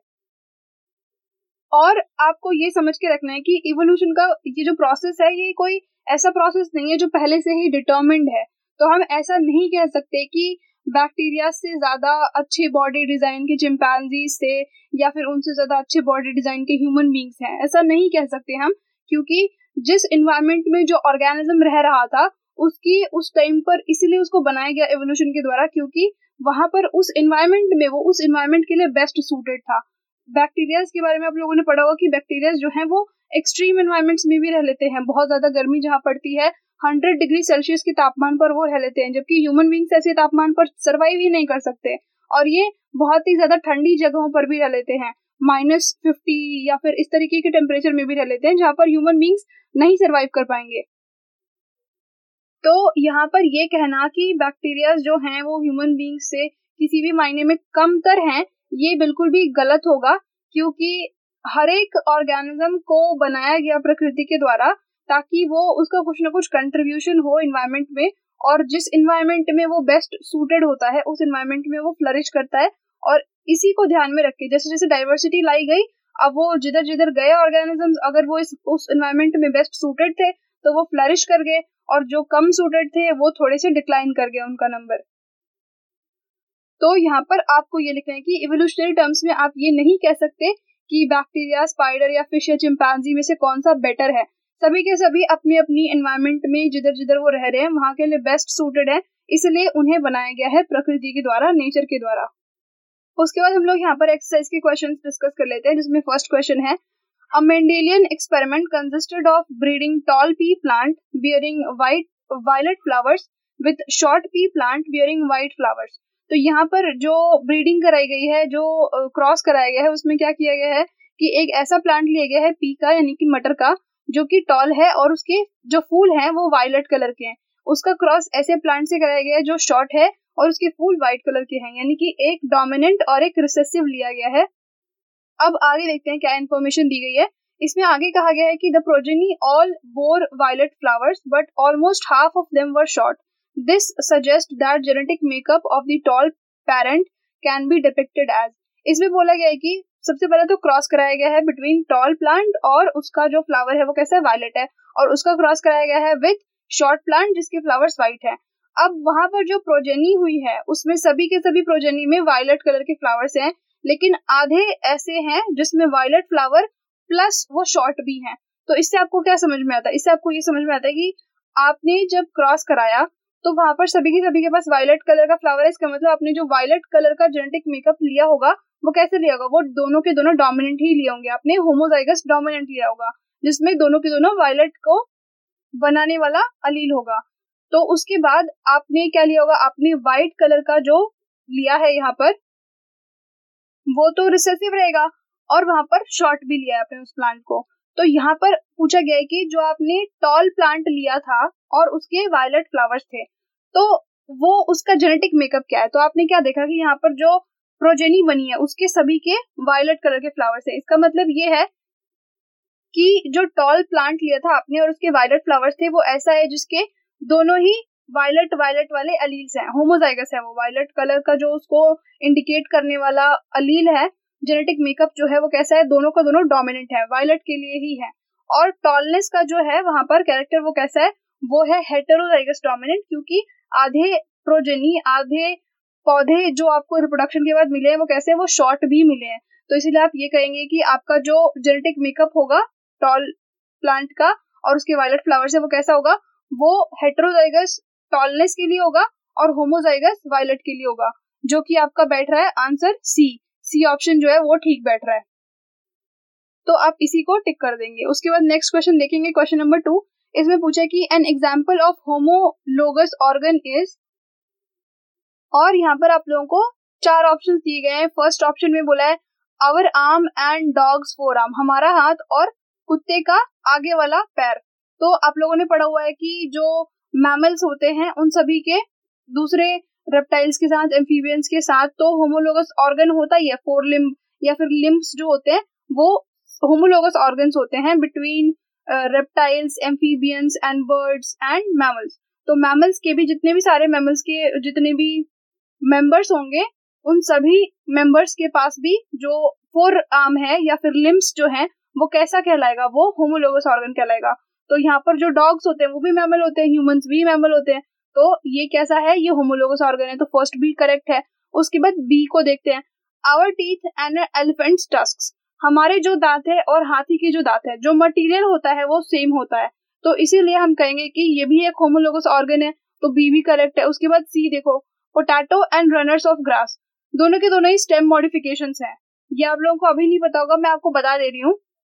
और आपको ये समझ के रखना है कि इवोल्यूशन का ये जो प्रोसेस है ये कोई ऐसा प्रोसेस नहीं है जो पहले से ही डिटर्मिन्ड है। तो हम ऐसा नहीं कह सकते कि बैक्टीरिया से ज्यादा अच्छे बॉडी डिजाइन के चिंपैंजी से या फिर उनसे ज्यादा अच्छे बॉडी डिजाइन के ह्यूमन बीइंग्स हैं, ऐसा नहीं कह सकते हम, क्योंकि जिस इन्वायरमेंट में जो ऑर्गेनिज्म रह रहा था उसकी उस टाइम पर इसीलिए उसको बनाया गया एवोल्यूशन के द्वारा, क्योंकि वहां पर उस इन्वायरमेंट में वो उस इन्वायरमेंट के लिए बेस्ट सूटेड था। बैक्टीरियाज के बारे में आप लोगों ने पढ़ा होगा कि बैक्टीरियाज जो हैं वो एक्सट्रीम एनवायरमेंट्स में भी रह लेते हैं। बहुत ज्यादा गर्मी जहाँ पड़ती है हंड्रेड डिग्री सेल्सियस के तापमान पर वो रह लेते हैं, जबकि ह्यूमन बीइंग्स ऐसे तापमान पर सर्वाइव ही नहीं कर सकते। और ये बहुत ही ज्यादा ठंडी जगहों पर भी रह लेते हैं, माइनस फिफ्टी या फिर इस तरीके के टेम्परेचर में भी रह लेते हैं जहाँ पर ह्यूमन बीइंग्स नहीं सर्वाइव कर पाएंगे। तो यहाँ पर ये कहना कि बैक्टीरियाज जो हैं वो ह्यूमन बीइंग्स से किसी भी मायने में कमतर हैं, ये बिल्कुल भी गलत होगा, क्योंकि हर एक ऑर्गेनिज्म को बनाया गया प्रकृति के द्वारा ताकि वो उसका कुछ ना कुछ कंट्रीब्यूशन हो इन्वायरमेंट में, और जिस इन्वायरमेंट में वो बेस्ट सूटेड होता है उस इन्वायरमेंट में वो फ्लरिश करता है। और इसी को ध्यान में रख के जैसे जैसे डाइवर्सिटी लाई गई, अब वो जिधर जिधर गए ऑर्गेनिजम्स, अगर वो इस उस एनवायरनमेंट में बेस्ट सूटेड थे तो वो फ्लरिश कर गए, और जो कम सूटेड थे वो थोड़े से डिक्लाइन कर गए उनका नंबर। तो यहाँ पर आपको ये लिखना है कि इवोल्यूशनरी टर्म्स में आप ये नहीं कह सकते कि बैक्टीरिया, स्पाइडर या फिश या चिंपैंजी में से कौन सा बेटर है। सभी के सभी अपनी अपनी एनवायरनमेंट में जिधर जिधर वो रह रहे हैं वहां के लिए बेस्ट सूटेड है, इसलिए उन्हें बनाया गया है प्रकृति के द्वारा, नेचर के द्वारा। उसके बाद हम लोग यहाँ पर एक्सरसाइज के क्वेश्चंस डिस्कस कर लेते हैं, जिसमें फर्स्ट क्वेश्चन है, a Mendelian experiment consisted of breeding tall pea plant bearing white violet flowers with short pea plant bearing white flowers. तो यहाँ पर जो ब्रीडिंग कराई गई है, जो क्रॉस uh, कराया गया है, उसमें क्या किया गया है कि एक ऐसा प्लांट लिया गया है पी का यानी कि मटर का, जो कि टॉल है और उसके जो फूल हैं वो वायलेट कलर के हैं। उसका क्रॉस ऐसे प्लांट से कराया गया है जो शॉर्ट है और उसके फूल व्हाइट कलर के हैं, यानी कि एक डोमिनेंट और एक रिसेसिव लिया गया है। अब आगे देखते हैं क्या इन्फॉर्मेशन दी गई है। इसमें आगे कहा गया है कि the progeny all bore violet flowers but almost half of them were short. This suggest that genetic makeup of the tall parent can be depicted as. इसमें बोला गया है कि सबसे पहले तो क्रॉस कराया गया है बिटवीन टॉल प्लांट और उसका जो फ्लावर है वो कैसा है, वायलेट है, और उसका क्रॉस कराया गया है विथ शॉर्ट प्लांट जिसके फ्लावर्स व्हाइट है। अब वहां पर जो प्रोजेनी हुई है उसमें सभी के सभी प्रोजेनी में वायलेट कलर के फ्लावर्स हैं, लेकिन आधे ऐसे हैं जिसमें वायलेट फ्लावर प्लस वो शॉर्ट भी हैं। तो इससे आपको क्या समझ में आता है? इससे आपको ये समझ में आता है कि आपने जब क्रॉस कराया तो वहां पर सभी के सभी के पास वायलेट कलर का फ्लावर है। इसका मतलब आपने जो वायलेट कलर का जेनेटिक मेकअप लिया होगा वो कैसे लिया होगा, वो दोनों के दोनों डोमिनेंट ही लिए होंगे। आपने होमोजाइगस डोमिनेंट लिया होगा जिसमें दोनों के दोनों वायलेट को बनाने वाला अलील होगा। तो उसके बाद आपने क्या लिया होगा, आपने व्हाइट कलर का जो लिया है यहाँ पर वो तो रिसेसिव रहेगा, और वहां पर शॉर्ट भी लिया है आपने उस प्लांट को। तो यहाँ पर पूछा गया है कि जो आपने टॉल प्लांट लिया था और उसके वायलेट फ्लावर्स थे, तो वो उसका जेनेटिक मेकअप क्या है। तो आपने क्या देखा कि यहाँ पर जो प्रोजेनी बनी है उसके सभी के वायलेट कलर के फ्लावर्स है। इसका मतलब ये है कि जो टॉल प्लांट लिया था आपने और उसके वायलेट फ्लावर्स थे वो ऐसा है जिसके दोनों ही वायलेट वायलेट वाले अलील्स हैं, होमोजाइगस है। वो वायलेट कलर का जो उसको इंडिकेट करने वाला अलील है, जेनेटिक मेकअप जो है वो कैसा है, दोनों का दोनों डोमिनेंट है, वायलेट के लिए ही है। और टॉलनेस का जो है वहां पर कैरेक्टर वो कैसा है, वो है हेटेरोजाइगस डोमिनेंट, क्योंकि आधे प्रोजेनी, आधे पौधे जो आपको रिप्रोडक्शन के बाद मिले हैं वो कैसे है, वो शॉर्ट भी मिले हैं। तो इसीलिए आप ये कहेंगे कि आपका जो जेनेटिक मेकअप होगा टॉल प्लांट का और उसके वायलेट फ्लावर से वो कैसा होगा, वो हेटेरोजाइगस टॉलनेस के लिए होगा और होमोजाइगस वायलेट के लिए होगा, जो कि आपका बैठ रहा है आंसर सी। सी ऑप्शन जो है वो ठीक बैठ रहा है, तो आप इसी को टिक कर देंगे। उसके बाद नेक्स्ट क्वेश्चन देखेंगे, क्वेश्चन नंबर टू। इसमें पूछा कि an example of homologous organ is, और यहाँ पर आप लोगों को चार ऑप्शन दिए गए हैं। फर्स्ट ऑप्शन में बोला है our arm and dog's forearm, हमारा हाथ और कुत्ते का आगे वाला पैर। तो आप लोगों ने पढ़ा हुआ है कि जो मैमल्स होते हैं उन सभी के दूसरे रेप्टाइल्स के साथ, एम्फीबियंस के साथ तो होमोलोगस ऑर्गन होता ही है। फोर लिम्ब या फिर लिम्ब्स जो होते हैं वो होमोलोगस ऑर्गन्स होते हैं between reptiles, amphibians and birds and mammals. तो मैमल्स के भी जितने भी सारे मैमल्स के जितने भी मेंबर्स होंगे उन सभी मेंबर्स के पास भी जो फोर आर्म है या फिर लिम्ब्स जो है वो कैसा कहलाएगा, वो होमोलोगस ऑर्गन कहलाएगा। तो यहाँ पर जो डॉग्स होते हैं वो भी मैमल होते हैं, ह्यूमंस भी मैमल होते हैं, तो ये कैसा है, ये होमोलोगस ऑर्गन है। तो फर्स्ट बी करेक्ट है। उसके बाद बी को देखते हैं, our teeth and elephant's tusks, हमारे जो दांत है और हाथी के जो दांत है, जो मटेरियल होता है वो सेम होता है, तो इसीलिए हम कहेंगे कि ये भी एक होमोलोगस ऑर्गन है, तो बी भी करेक्ट है। उसके बाद सी देखो, potato and runners of grass, दोनों के दोनों ही स्टेम मॉडिफिकेशंस हैं। ये आप लोगों को अभी नहीं पता होगा, मैं आपको बता दे रही हूँ।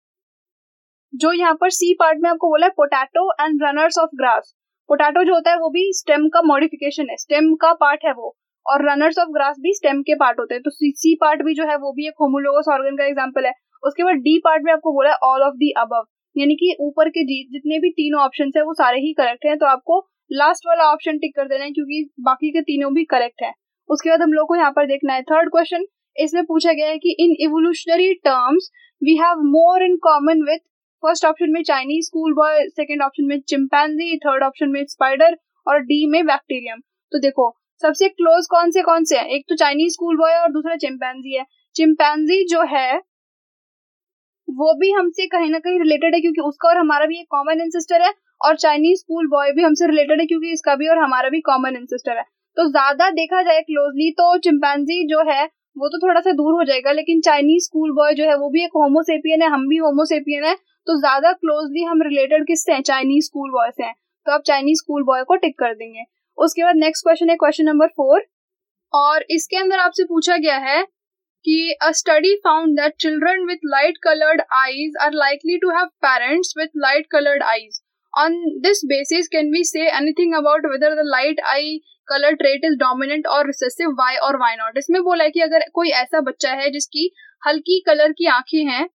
जो यहाँ पर सी पार्ट में आपको बोला है potato and runners of grass, potato जो होता है वो भी स्टेम का मॉडिफिकेशन है, स्टेम का पार्ट है वो, और रनर्स ऑफ ग्रास भी स्टेम के पार्ट होते हैं। तो सी, सी पार्ट भी जो है वो भी एक होमोलोगस ऑर्गन का एग्जांपल है। उसके बाद डी पार्ट में आपको बोला है ऑल ऑफ दी अबव, यानी कि ऊपर के जितने भी तीनों ऑप्शन है वो सारे ही करेक्ट हैं। तो आपको लास्ट वाला ऑप्शन टिक कर देना है क्योंकि बाकी के तीनों भी करेक्ट है। उसके बाद हम लोग को यहाँ पर देखना है थर्ड क्वेश्चन। इसमें पूछा गया है कि in evolutionary terms we have more in common with, first option में Chinese school boy, second option में चिंपैंजी, थर्ड ऑप्शन में स्पाइडर और डी में बैक्टीरियम। तो देखो सबसे क्लोज कौन से कौन से हैं, एक तो चाइनीज स्कूल बॉय और दूसरा चिंपैंजी है। चिंपैंजी जो है वो भी हमसे कहीं ना कहीं रिलेटेड है क्योंकि उसका और हमारा भी एक कॉमन एंसेस्टर है, और चाइनीज स्कूल बॉय भी हमसे रिलेटेड है क्योंकि इसका भी और हमारा भी कॉमन एंसेस्टर है। तो ज्यादा देखा जाए क्लोजली तो चिंपैंजी जो है वो तो थोड़ा सा दूर हो जाएगा, लेकिन चाइनीज स्कूल बॉय जो है वो भी एक होमोसेपियन है, हम भी होमोसेपियन है, तो ज्यादा क्लोजली हम रिलेटेड किससे हैं, चाइनीज स्कूल बॉय से हैं। तो आप चाइनीज स्कूल बॉय को टिक कर देंगे। उसके बाद नेक्स्ट क्वेश्चन है क्वेश्चन नंबर फोर, और इसके अंदर आपसे पूछा गया है कि a study found that children with light colored eyes are likely to have parents with light colored eyes. On this basis, can we say anything about whether the light eye color trait is dominant or recessive, why or why not? इसमें बोला है कि अगर कोई ऐसा बच्चा है जिसकी हल्की कलर की आंखें हैं,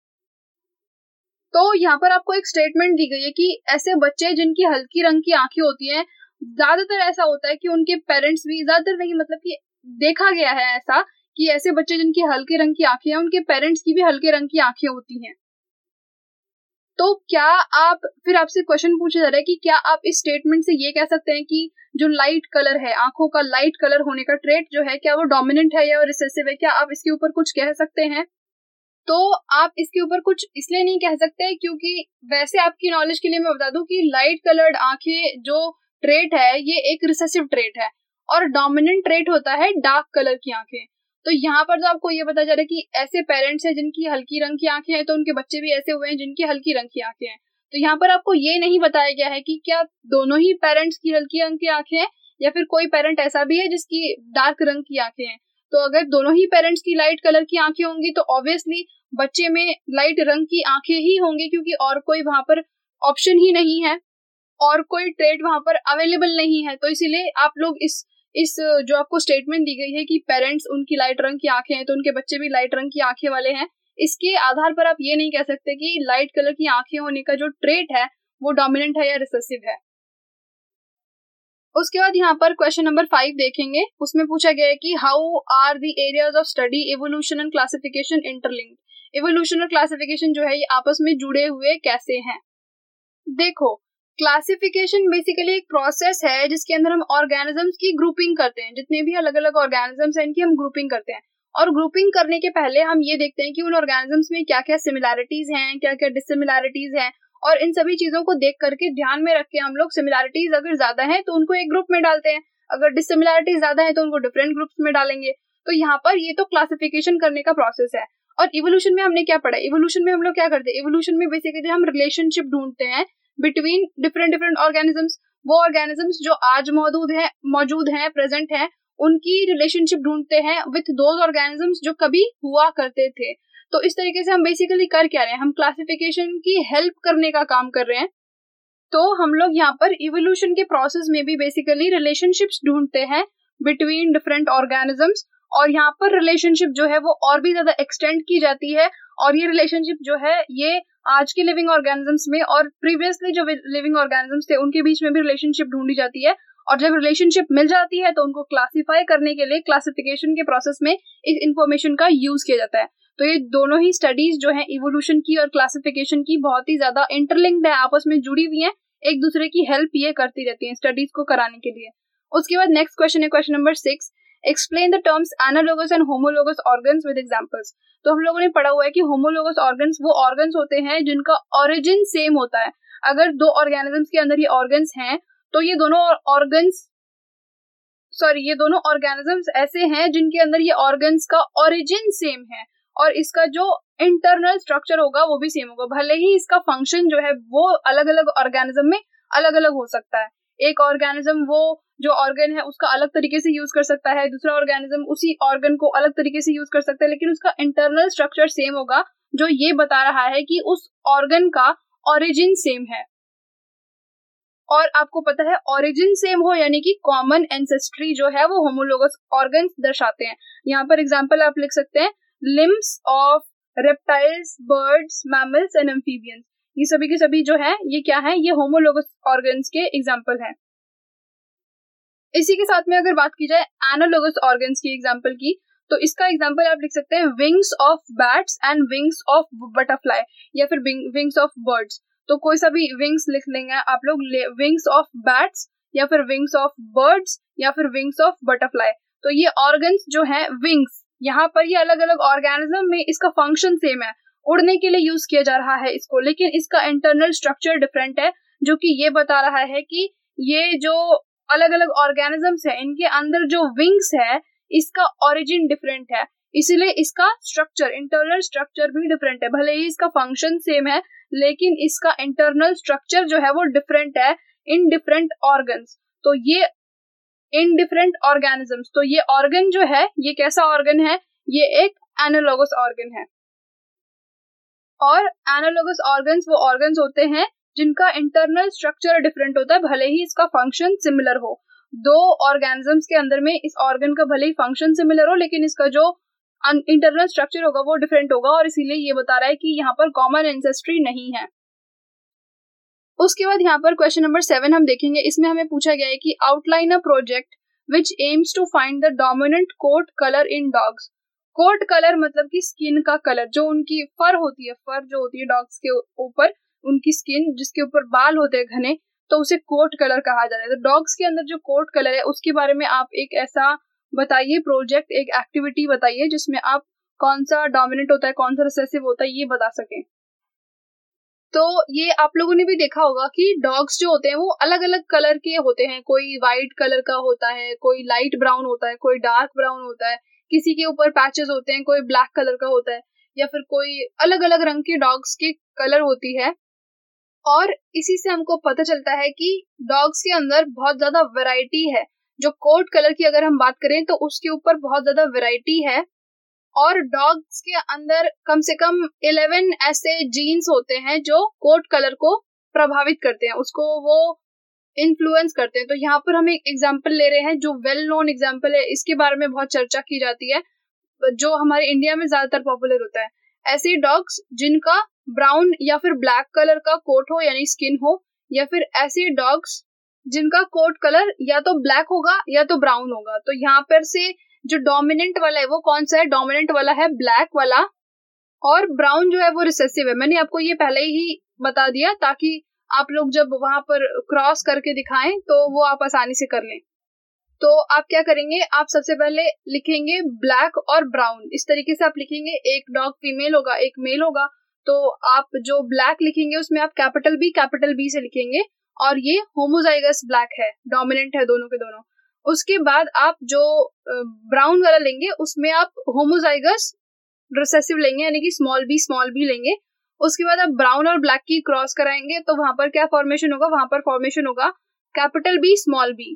तो यहाँ पर आपको एक स्टेटमेंट दी गई है कि ऐसे बच्चे जिनकी हल्की रंग की आंखें होती हैं, ज्यादातर ऐसा होता है कि उनके पेरेंट्स भी, ज्यादातर नहीं मतलब कि देखा गया है ऐसा कि ऐसे बच्चे जिनकी हल्के रंग की आंखें हैं उनके पेरेंट्स की भी हल्के रंग की आंखें होती हैं। तो क्या आप, फिर आपसे क्वेश्चन पूछा जा रहा है कि क्या आप इस स्टेटमेंट से ये कह सकते हैं कि जो लाइट कलर है, आंखों का लाइट कलर होने का ट्रेट जो है, क्या वो डोमिनेंट है या रिसेसिव है? क्या आप इसके ऊपर कुछ कह सकते हैं? तो आप इसके ऊपर कुछ इसलिए नहीं कह सकते क्योंकि वैसे आपकी नॉलेज के लिए मैं बता दूं कि लाइट कलर्ड आंखें जो ट्रेट है ये एक रिसेसिव ट्रेट है, और डोमिनेंट ट्रेट होता है डार्क कलर की आंखें। तो यहाँ पर तो आपको ये पता चल रहा है कि ऐसे पेरेंट्स हैं जिनकी हल्की रंग की आंखें हैं, तो उनके बच्चे भी ऐसे हुए हैं जिनकी हल्की रंग की आंखें हैं। तो यहाँ पर आपको ये नहीं बताया गया है कि क्या दोनों ही पेरेंट्स की हल्की रंग की आंखें हैं या फिर कोई पेरेंट ऐसा भी है जिसकी डार्क रंग की आंखें हैं। तो अगर दोनों ही पेरेंट्स की लाइट कलर की आंखें होंगी तो ऑब्वियसली बच्चे में लाइट रंग की आंखें ही होंगी, क्योंकि और कोई वहां पर ऑप्शन ही नहीं है और कोई ट्रेट वहां पर अवेलेबल नहीं है। तो इसीलिए आप लोग इस इस जो आपको स्टेटमेंट दी गई है कि पेरेंट्स उनकी लाइट रंग की आंखें हैं तो उनके बच्चे भी लाइट रंग की आंखें वाले हैं, इसके आधार पर आप ये नहीं कह सकते कि लाइट कलर की आंखें होने का जो ट्रेट है वो डोमिनेंट है या रिसेसिव है। उसके बाद यहाँ पर क्वेश्चन नंबर फाइव देखेंगे। उसमें पूछा गया है कि how are the areas of study evolution and classification interlinked. Evolution और क्लासिफिकेशन जो है ये आपस में जुड़े हुए कैसे हैं? देखो, क्लासिफिकेशन बेसिकली एक प्रोसेस है जिसके अंदर हम ऑर्गेनिजम्स की ग्रुपिंग करते हैं। जितने भी अलग अलग ऑर्गेनिजम्स हैं इनकी हम ग्रुपिंग करते हैं, और ग्रुपिंग करने के पहले हम ये देखते हैं कि उन ऑर्गेनिजम्स में क्या क्या सिमिलैरिटीज हैं, क्या क्या डिसिमिलैरिटीज हैं, और इन सभी चीजों को देख करके ध्यान में रख के हम लोग सिमिलैरिटीज अगर ज्यादा है तो उनको एक ग्रुप में डालते हैं, अगर डिसिमिलैरिटीज ज्यादा है तो उनको डिफरेंट ग्रुप्स में डालेंगे। तो यहाँ पर ये तो क्लासिफिकेशन करने का प्रोसेस है। और इवोल्यूशन में हमने क्या पढ़ा? इवोल्यूशन में हम लोग क्या करते हैं? इवोल्यूशन में बेसिकली हम रिलेशनशिप ढूंढते हैं बिटवीन डिफरेंट डिफरेंट ऑर्गेनिजम्स। वो ऑर्गेनिजम्स जो आज मौजूद है मौजूद हैं प्रेजेंट हैं उनकी रिलेशनशिप ढूंढते हैं विथ दोज ऑर्गेनिजम्स जो कभी हुआ करते थे। तो इस तरीके से हम बेसिकली कर क्या रहे हैं? हम क्लासिफिकेशन की हेल्प करने का काम कर रहे हैं। तो हम लोग यहाँ पर इवोल्यूशन के प्रोसेस में भी बेसिकली रिलेशनशिप्स ढूंढते हैं बिटवीन डिफरेंट ऑर्गेनिजम्स, और यहाँ पर रिलेशनशिप जो है वो और भी ज्यादा एक्सटेंड की जाती है। और ये रिलेशनशिप जो है ये आज के लिविंग ऑर्गेनिजम्स में और प्रीवियसली जो लिविंग ऑर्गेनिजम्स थे उनके बीच में भी रिलेशनशिप ढूंढी जाती है। और जब रिलेशनशिप मिल जाती है तो उनको क्लासिफाई करने के लिए क्लासिफिकेशन के प्रोसेस में इस इंफॉर्मेशन का यूज किया जाता है। तो ये दोनों ही स्टडीज जो है इवोल्यूशन की और क्लासिफिकेशन की बहुत ही ज्यादा इंटरलिंक्ड है, आपस में जुड़ी हुई है, एक दूसरे की हेल्प ये करती रहती है स्टडीज को कराने के लिए। उसके बाद नेक्स्ट क्वेश्चन है question number six, explain the terms analogous and homologous organs with examples. तो हम लोगों ने पढ़ा हुआ है कि होमोलोगस ऑर्गन्स वो ऑर्गन्स होते हैं जिनका ओरिजिन सेम होता है। अगर दो ऑर्गेनिजम्स के अंदर ये ऑर्गन्स हैं तो ये दोनों ऑर्गन्स सॉरी ये दोनों ऑर्गेनिजम्स ऐसे हैं जिनके अंदर ये ऑर्गन्स का ओरिजिन सेम है और इसका जो इंटरनल स्ट्रक्चर होगा वो भी सेम होगा, भले ही इसका फंक्शन जो है वो अलग अलग ऑर्गेनिज्म में अलग अलग हो सकता है। एक ऑर्गेनिज्म वो जो ऑर्गन है उसका अलग तरीके से यूज कर सकता है, दूसरा ऑर्गेनिज्म उसी ऑर्गन को अलग तरीके से यूज कर सकता है, लेकिन उसका इंटरनल स्ट्रक्चर सेम होगा, जो ये बता रहा है कि उस ऑर्गन का ओरिजिन सेम है। और आपको पता है ओरिजिन सेम हो यानी कि कॉमन एंसेस्ट्री जो है वो होमोलोगस ऑर्गन्स दर्शाते हैं। यहाँ पर एग्जांपल आप लिख सकते हैं, limbs of reptiles, birds, mammals and amphibians. ये सभी के सभी जो है ये क्या है? ये होमोलोगस ऑर्गन्स के एग्जांपल हैं। इसी के साथ में अगर बात की जाए एनालोगस ऑर्गन्स की एग्जांपल की, तो इसका एग्जांपल आप लिख सकते हैं wings of bats and wings of butterfly या फिर विंग्स ऑफ बर्ड्स। तो कोई सा भी विंग्स लिख लेंगे आप लोग, विंग्स ऑफ बैट्स या फिर विंग्स ऑफ बर्ड्स या फिर विंग्स ऑफ बटरफ्लाई। तो ये ऑर्गन्स जो है विंग्स, यहाँ पर ये अलग अलग ऑर्गेनिज्म में इसका फंक्शन सेम है, उड़ने के लिए यूज किया जा रहा है इसको, लेकिन इसका इंटरनल स्ट्रक्चर डिफरेंट है, जो कि ये बता रहा है कि ये जो अलग अलग ऑर्गेनिजम्स है इनके अंदर जो विंग्स है इसका ओरिजिन डिफरेंट है, इसीलिए इसका स्ट्रक्चर, इंटरनल स्ट्रक्चर भी डिफरेंट है। भले ही इसका फंक्शन सेम है लेकिन इसका इंटरनल स्ट्रक्चर जो है वो डिफरेंट है इन डिफरेंट ऑर्गन्स। तो ये इन डिफरेंट ऑर्गेनिजम्स, तो ये ऑर्गन जो है ये कैसा ऑर्गन है, ये एक एनालोगस ऑर्गन है। और एनालोगस ऑर्गन्स वो ऑर्गन्स होते हैं जिनका इंटरनल स्ट्रक्चर डिफरेंट होता है, भले ही इसका फंक्शन सिमिलर हो। दो ऑर्गेनिजम्स के अंदर में इस ऑर्गन का भले ही फंक्शन सिमिलर हो लेकिन इसका जो इंटरनल स्ट्रक्चर होगा वो डिफरेंट होगा, और इसीलिए ये बता रहा है कि यहाँ पर कॉमन एंसेस्ट्री नहीं है। उसके बाद यहाँ पर क्वेश्चन नंबर सेवन हम देखेंगे। इसमें हमें पूछा गया है कि outline a project which aims to find the dominant coat colour in dogs. Coat colour मतलब कि स्किन का कलर, जो उनकी फर होती है, फर जो होती है डॉग्स के ऊपर, उनकी स्किन जिसके ऊपर बाल होते हैं घने, तो उसे कोट कलर कहा जाता है। तो डॉग्स के अंदर जो कोट कलर है उसके बारे में आप एक ऐसा बताइए प्रोजेक्ट, एक एक्टिविटी बताइए जिसमें आप कौन सा डोमिनेंट होता है कौन सा रिसेसिव होता है ये बता सकें। तो ये आप लोगों ने भी देखा होगा कि डॉग्स जो होते हैं वो अलग अलग कलर के होते हैं, कोई वाइट कलर का होता है, कोई लाइट ब्राउन होता है, कोई डार्क ब्राउन होता है, किसी के ऊपर पैचेस होते हैं, कोई ब्लैक कलर का होता है, या फिर कोई अलग अलग रंग के डॉग्स की कलर होती है। और इसी से हमको पता चलता है कि डॉग्स के अंदर बहुत ज्यादा वैरायटी है। जो कोट कलर की अगर हम बात करें तो उसके ऊपर बहुत ज्यादा वैरायटी है, और डॉग्स के अंदर कम से कम इलेवन ऐसे जीन्स होते हैं जो कोट कलर को प्रभावित करते हैं, उसको वो इन्फ्लुएंस करते हैं। तो यहाँ पर हम एक एग्जांपल ले रहे हैं जो वेल नोन एग्जांपल है, इसके बारे में बहुत चर्चा की जाती है, जो हमारे इंडिया में ज्यादातर पॉपुलर होता है। ऐसे डॉग्स जिनका ब्राउन या फिर ब्लैक कलर का कोट हो यानी स्किन हो, या फिर ऐसे डॉग्स जिनका कोट कलर या तो ब्लैक होगा या तो ब्राउन होगा। तो यहाँ पर से जो डोमिनेंट वाला है वो कौन सा है, डोमिनेंट वाला है ब्लैक वाला, और ब्राउन जो है वो रिसेसिव है। मैंने आपको ये पहले ही बता दिया ताकि आप लोग जब वहां पर क्रॉस करके दिखाएं तो वो आप आसानी से कर लें। तो आप क्या करेंगे, आप सबसे पहले लिखेंगे ब्लैक और ब्राउन, इस तरीके से आप लिखेंगे। एक डॉग फीमेल होगा एक मेल होगा, तो आप जो ब्लैक लिखेंगे उसमें आप कैपिटल बी कैपिटल बी से लिखेंगे, और ये होमोजाइगस ब्लैक है, डोमिनेंट है दोनों के दोनों। उसके बाद आप जो ब्राउन वाला लेंगे उसमें आप होमोजाइगस रिसेसिव लेंगे यानी कि स्मॉल बी स्मॉल बी लेंगे। उसके बाद आप ब्राउन और ब्लैक की क्रॉस कराएंगे तो वहां पर क्या फॉर्मेशन होगा, वहां पर फॉर्मेशन होगा कैपिटल बी स्मॉल बी।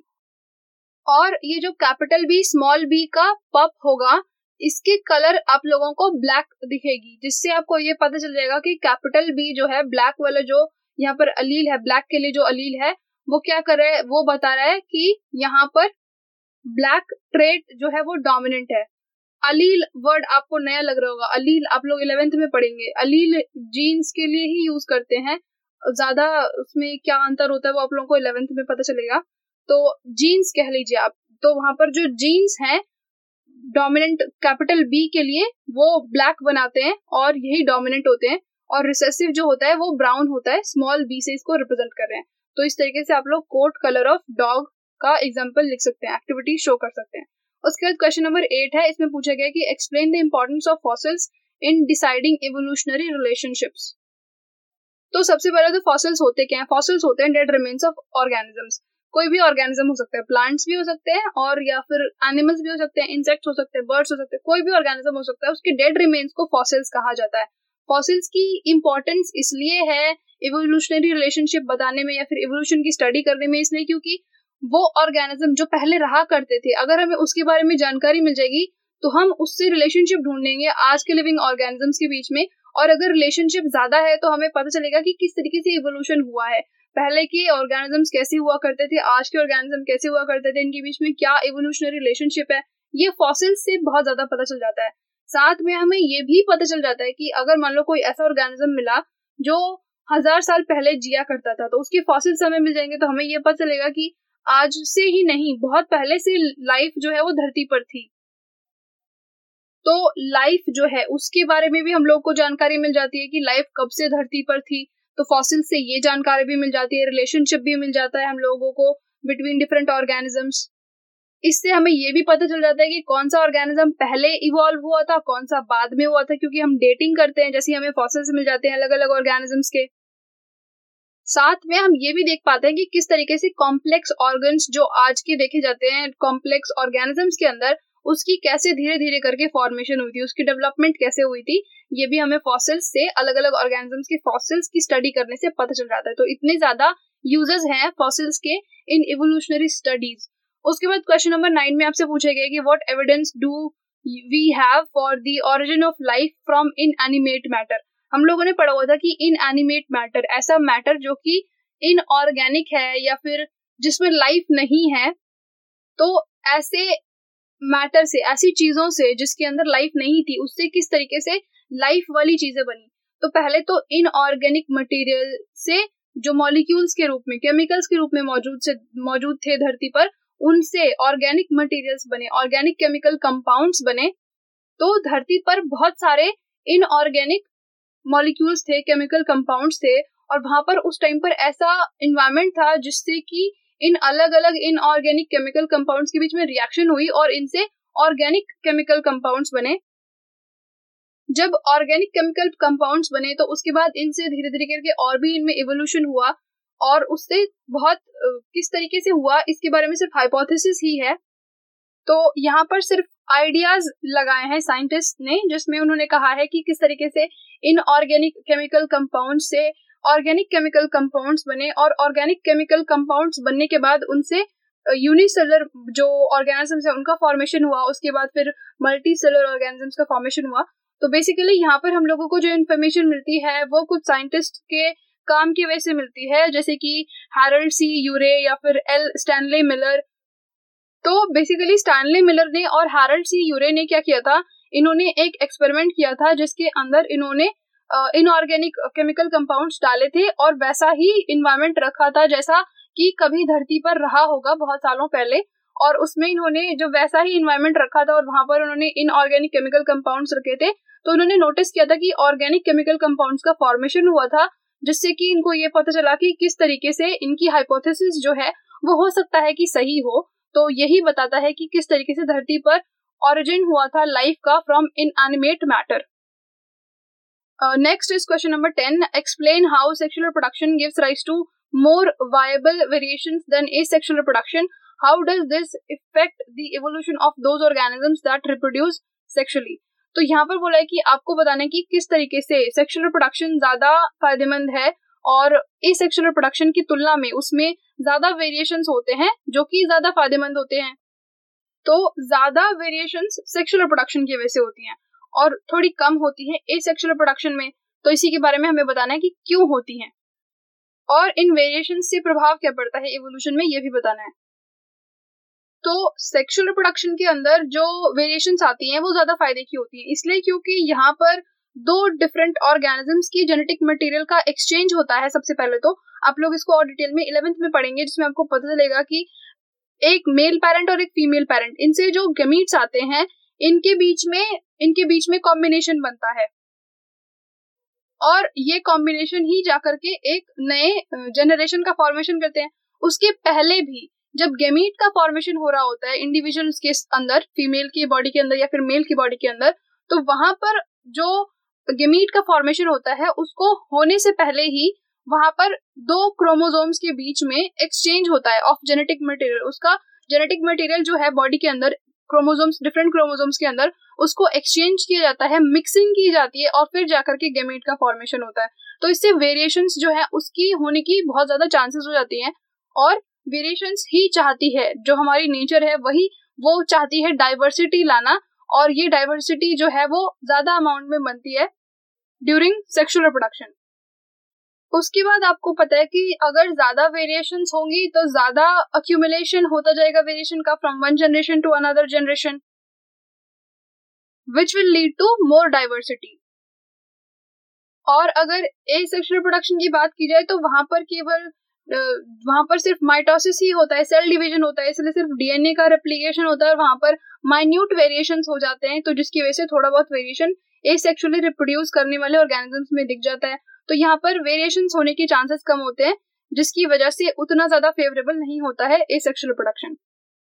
और ये जो कैपिटल बी स्मॉल बी का पप होगा इसके कलर आप लोगों को ब्लैक दिखेगी, जिससे आपको ये पता चल जाएगा कि कैपिटल बी जो है ब्लैक वाला जो यहाँ पर अलील है, ब्लैक के लिए जो अलील है वो क्या कर रहा है, वो बता रहा है कि यहाँ पर ब्लैक ट्रेट जो है वो डोमिनेंट है। अलील वर्ड आपको नया लग रहा होगा, अलील आप लोग इलेवेंथ में पढ़ेंगे। अलील जीन्स के लिए ही यूज करते हैं, ज्यादा उसमें क्या अंतर होता है वो आप लोगों को इलेवेंथ में पता चलेगा। तो जीन्स कह लीजिए आप, तो वहां पर जो जीन्स हैं डोमिनेंट कैपिटल बी के लिए वो ब्लैक बनाते हैं और यही डोमिनेंट होते हैं, और रिसेसिव जो होता है वो ब्राउन होता है, स्मॉल बी से इसको रिप्रेजेंट कर रहे हैं। तो इस तरीके से आप लोग कोट कलर ऑफ डॉग का एग्जाम्पल लिख सकते हैं, एक्टिविटी शो कर सकते हैं। उसके बाद क्वेश्चन नंबर एट है, इसमें पूछा गया कि explain the importance of fossils in deciding evolutionary relationships. तो सबसे पहले तो फॉसिल्स होते क्या हैं, फॉसिल्स होते हैं डेड रिमेन्स ऑफ ऑर्गेनिजम्स। कोई भी ऑर्गेनिज्म हो सकता है, प्लांट्स भी हो सकते हैं और या फिर एनिमल्स भी हो सकते हैं, इंसेक्ट्स हो सकते हैं, बर्ड्स हो सकते हैं, कोई भी ऑर्गेनिज्म हो सकता है, उसके डेड रिमेन्स को फॉसिल्स कहा जाता है। फॉसिल्स की इंपॉर्टेंस इसलिए है इवोल्यूशनरी रिलेशनशिप बताने में या फिर इवोल्यूशन की स्टडी करने में, इसलिए क्योंकि वो ऑर्गेनिज्म जो पहले रहा करते थे, अगर हमें उसके बारे में जानकारी मिल जाएगी तो हम उससे रिलेशनशिप ढूंढेंगे आज के लिविंग ऑर्गेनिजम्स के बीच में, और अगर रिलेशनशिप ज्यादा है तो हमें पता चलेगा कि किस तरीके से इवोल्यूशन हुआ है, पहले के ऑर्गेनिजम्स कैसे हुआ करते थे, आज के ऑर्गेनिज्म कैसे हुआ करते थे, इनके बीच में क्या इवोल्यूशनरी रिलेशनशिप है, ये फॉसिल्स से बहुत ज्यादा पता चल जाता है। साथ में हमें ये भी पता चल जाता है कि अगर मान लो कोई ऐसा ऑर्गेनिज्म मिला जो हजार साल पहले जिया करता था, तो उसके फॉसिल्स हमें मिल जाएंगे, तो हमें ये पता चलेगा कि आज से ही नहीं, बहुत पहले से लाइफ जो है वो धरती पर थी। तो लाइफ जो है उसके बारे में भी हम लोग को जानकारी मिल जाती है कि लाइफ कब से धरती पर थी। तो फॉसिल से ये जानकारी भी मिल जाती है, रिलेशनशिप भी मिल जाता है हम लोगों को बिटवीन डिफरेंट ऑर्गेनिजम्स। इससे हमें ये भी पता चल जाता है कि कौन सा ऑर्गेनिज्म पहले इवॉल्व हुआ था, कौन सा बाद में हुआ था, क्योंकि हम डेटिंग करते हैं, जैसे हमें फॉसिल्स मिल जाते हैं अलग अलग ऑर्गेनिजम्स के। साथ में हम ये भी देख पाते हैं कि किस तरीके से कॉम्प्लेक्स ऑर्गन्स जो आज के देखे जाते हैं कॉम्प्लेक्स ऑर्गेनिजम्स के अंदर, उसकी कैसे धीरे धीरे करके फॉर्मेशन हुई थी, उसकी डेवलपमेंट कैसे हुई थी, ये भी हमें फॉसिल्स से, अलग अलग ऑर्गेनिजम्स के फॉसिल्स की स्टडी करने से पता चल जाता है। तो इतने ज्यादा यूजेस हैं फॉसिल्स के इन इवोल्यूशनरी स्टडीज। उसके बाद क्वेश्चन नंबर नाइन में आपसे पूछे गए कि what evidence do we have for the origin of life from inanimate matter. हम लोगों ने पढ़ा हुआ था कि इनएनिमेट मैटर, ऐसा मैटर जो कि इनऑर्गेनिक है या फिर जिसमें लाइफ नहीं है, तो ऐसे मैटर से, ऐसी चीजों से जिसके अंदर लाइफ नहीं थी, उससे किस तरीके से लाइफ वाली चीजें बनी। तो पहले तो इनऑर्गेनिक मटेरियल से जो मॉलिक्यूल्स के रूप में, केमिकल्स के रूप में मौजूद से मौजूद थे धरती पर, उनसे ऑर्गेनिक मटेरियल्स बने, ऑर्गेनिक केमिकल कंपाउंड्स बने। तो धरती पर बहुत सारे इनऑर्गेनिक मॉलिक्यूल्स थे, केमिकल कंपाउंड्स थे, और वहां पर उस टाइम पर ऐसा इन्वायरमेंट था जिससे कि इन अलग अलग इनऑर्गेनिक केमिकल कंपाउंड्स के बीच में रिएक्शन हुई और इनसे ऑर्गेनिक केमिकल कंपाउंड्स बने। जब ऑर्गेनिक केमिकल कंपाउंड्स बने तो उसके बाद इनसे धीरे धीरे करके और भी इनमें इवोल्यूशन हुआ, और उससे बहुत किस तरीके से हुआ इसके बारे में सिर्फ हाइपोथेसिस ही है। तो यहाँ पर सिर्फ आइडियाज लगाए हैं साइंटिस्ट ने, जिसमें उन्होंने कहा है कि किस तरीके से इनऑर्गेनिक केमिकल कंपाउंड से ऑर्गेनिक केमिकल कंपाउंड्स बने, और ऑर्गेनिक केमिकल कंपाउंड्स बनने के बाद उनसे यूनिसेलुलर जो ऑर्गेनिजम्स है उनका फॉर्मेशन हुआ, उसके बाद फिर मल्टी सेलुलर ऑर्गेनिजम्स का फॉर्मेशन हुआ। तो बेसिकली यहाँ पर हम लोगों को जो इन्फॉर्मेशन मिलती है वो कुछ साइंटिस्ट के काम की वजह से मिलती है, जैसे कि हैरोल्ड सी यूरे या फिर एल स्टैनले मिलर। तो बेसिकली स्टैनले मिलर ने और हैरोल्ड सी यूरे ने क्या किया था, इन्होंने एक एक्सपेरिमेंट किया था जिसके अंदर इन्होंने इनऑर्गेनिक केमिकल कंपाउंड्स डाले थे और वैसा ही इन्वायरमेंट रखा था जैसा कि कभी धरती पर रहा होगा बहुत सालों पहले, और उसमें इन्होंने जो वैसा ही इन्वायरमेंट रखा था और वहां पर उन्होंने इनऑर्गेनिक केमिकल कंपाउंड्स रखे थे। तो उन्होंने नोटिस किया था कि ऑर्गेनिक केमिकल कंपाउंड्स का फॉर्मेशन हुआ था, जिससे कि इनको ये पता चला कि किस तरीके से इनकी हाइपोथेसिस जो है वो हो सकता है कि सही हो। तो यही बताता है कि किस तरीके से धरती पर ओरिजिन हुआ था लाइफ का from inanimate matter. Next is question number ten, explain how sexual reproduction gives rise to more viable variations than asexual reproduction. How does this affect the evolution of those organisms that reproduce sexually? तो यहाँ पर बोला है कि आपको बताना है कि किस तरीके से सेक्सुअल रिप्रोडक्शन ज्यादा फायदेमंद है और एसेक्सुअल रिप्रोडक्शन की तुलना में उसमें ज्यादा वेरिएशंस होते हैं जो कि ज्यादा फायदेमंद होते हैं। तो ज्यादा वेरिएशंस सेक्सुअल रिप्रोडक्शन की वजह से होती हैं और थोड़ी कम होती है एसेक्सुअल रिप्रोडक्शन में। तो इसी के बारे में हमें बताना है कि क्यों होती हैं और इन वेरिएशन से प्रभाव क्या पड़ता है इवोल्यूशन में, ये भी बताना है। तो सेक्सुअल रिप्रोडक्शन के अंदर जो वेरिएशंस आती हैं वो ज्यादा फायदे की होती हैं, इसलिए क्योंकि यहाँ पर दो डिफरेंट ऑर्गेनिजम्स की जेनेटिक मटेरियल का एक्सचेंज होता है। सबसे पहले तो आप लोग इसको और डिटेल में इलेवेंथ में पढ़ेंगे, जिसमें आपको पता चलेगा कि एक मेल पेरेंट और एक फीमेल पेरेंट, इनसे जो गमीट्स आते हैं इनके बीच में इनके बीच में कॉम्बिनेशन बनता है, और ये कॉम्बिनेशन ही जाकर के एक नए जनरेशन का फॉर्मेशन करते हैं। उसके पहले भी जब गैमीट का फॉर्मेशन हो रहा होता है इंडिविजुअल्स के अंदर, फीमेल की बॉडी के अंदर या फिर मेल की बॉडी के अंदर, तो वहां पर जो गैमीट का फॉर्मेशन होता है उसको होने से पहले ही वहां पर दो क्रोमोसोम्स के बीच में एक्सचेंज होता है ऑफ जेनेटिक मटेरियल। उसका जेनेटिक मटेरियल जो है बॉडी के अंदर क्रोमोसोम्स, डिफरेंट क्रोमोसोम्स के अंदर उसको एक्सचेंज किया जाता है, मिक्सिंग की जाती है और फिर जाकर के गैमीट का फॉर्मेशन होता है। तो इससे वेरिएशंस जो है उसकी होने की बहुत ज्यादा चांसेस हो जाती हैं, और वेरिएशंस ही चाहती है, जो हमारी नेचर है वही वो चाहती है डाइवर्सिटी लाना, और ये डाइवर्सिटी जो है वो ज्यादा अमाउंट में बनती है ड्यूरिंग सेक्सुअल रिप्रोडक्शन। उसके बाद आपको पता है कि अगर ज्यादा वेरिएशंस होंगी तो ज्यादा अक्यूमुलेशन होता जाएगा वेरिएशन का from one generation to another generation, which will lead to more diversity। और अगर एसेक्सुअल रिप्रोडक्शन की बात की जाए तो वहां पर केवल वहां पर सिर्फ माइटोसिस ही होता है, सेल डिवीजन होता है, इसलिए सिर्फ डीएनए का रेप्लिकेशन होता है और वहां पर माइन्यूट वेरिएशंस हो जाते हैं, तो जिसकी वजह से थोड़ा बहुत वेरिएशन एसेक्सुअली रिप्रोड्यूस करने वाले ऑर्गेनिजम्स में दिख जाता है। तो यहाँ पर वेरिएशंस होने के चांसेस कम होते हैं, जिसकी वजह से उतना ज्यादा फेवरेबल नहीं होता है एसेक्सुअल रिप्रोडक्शन।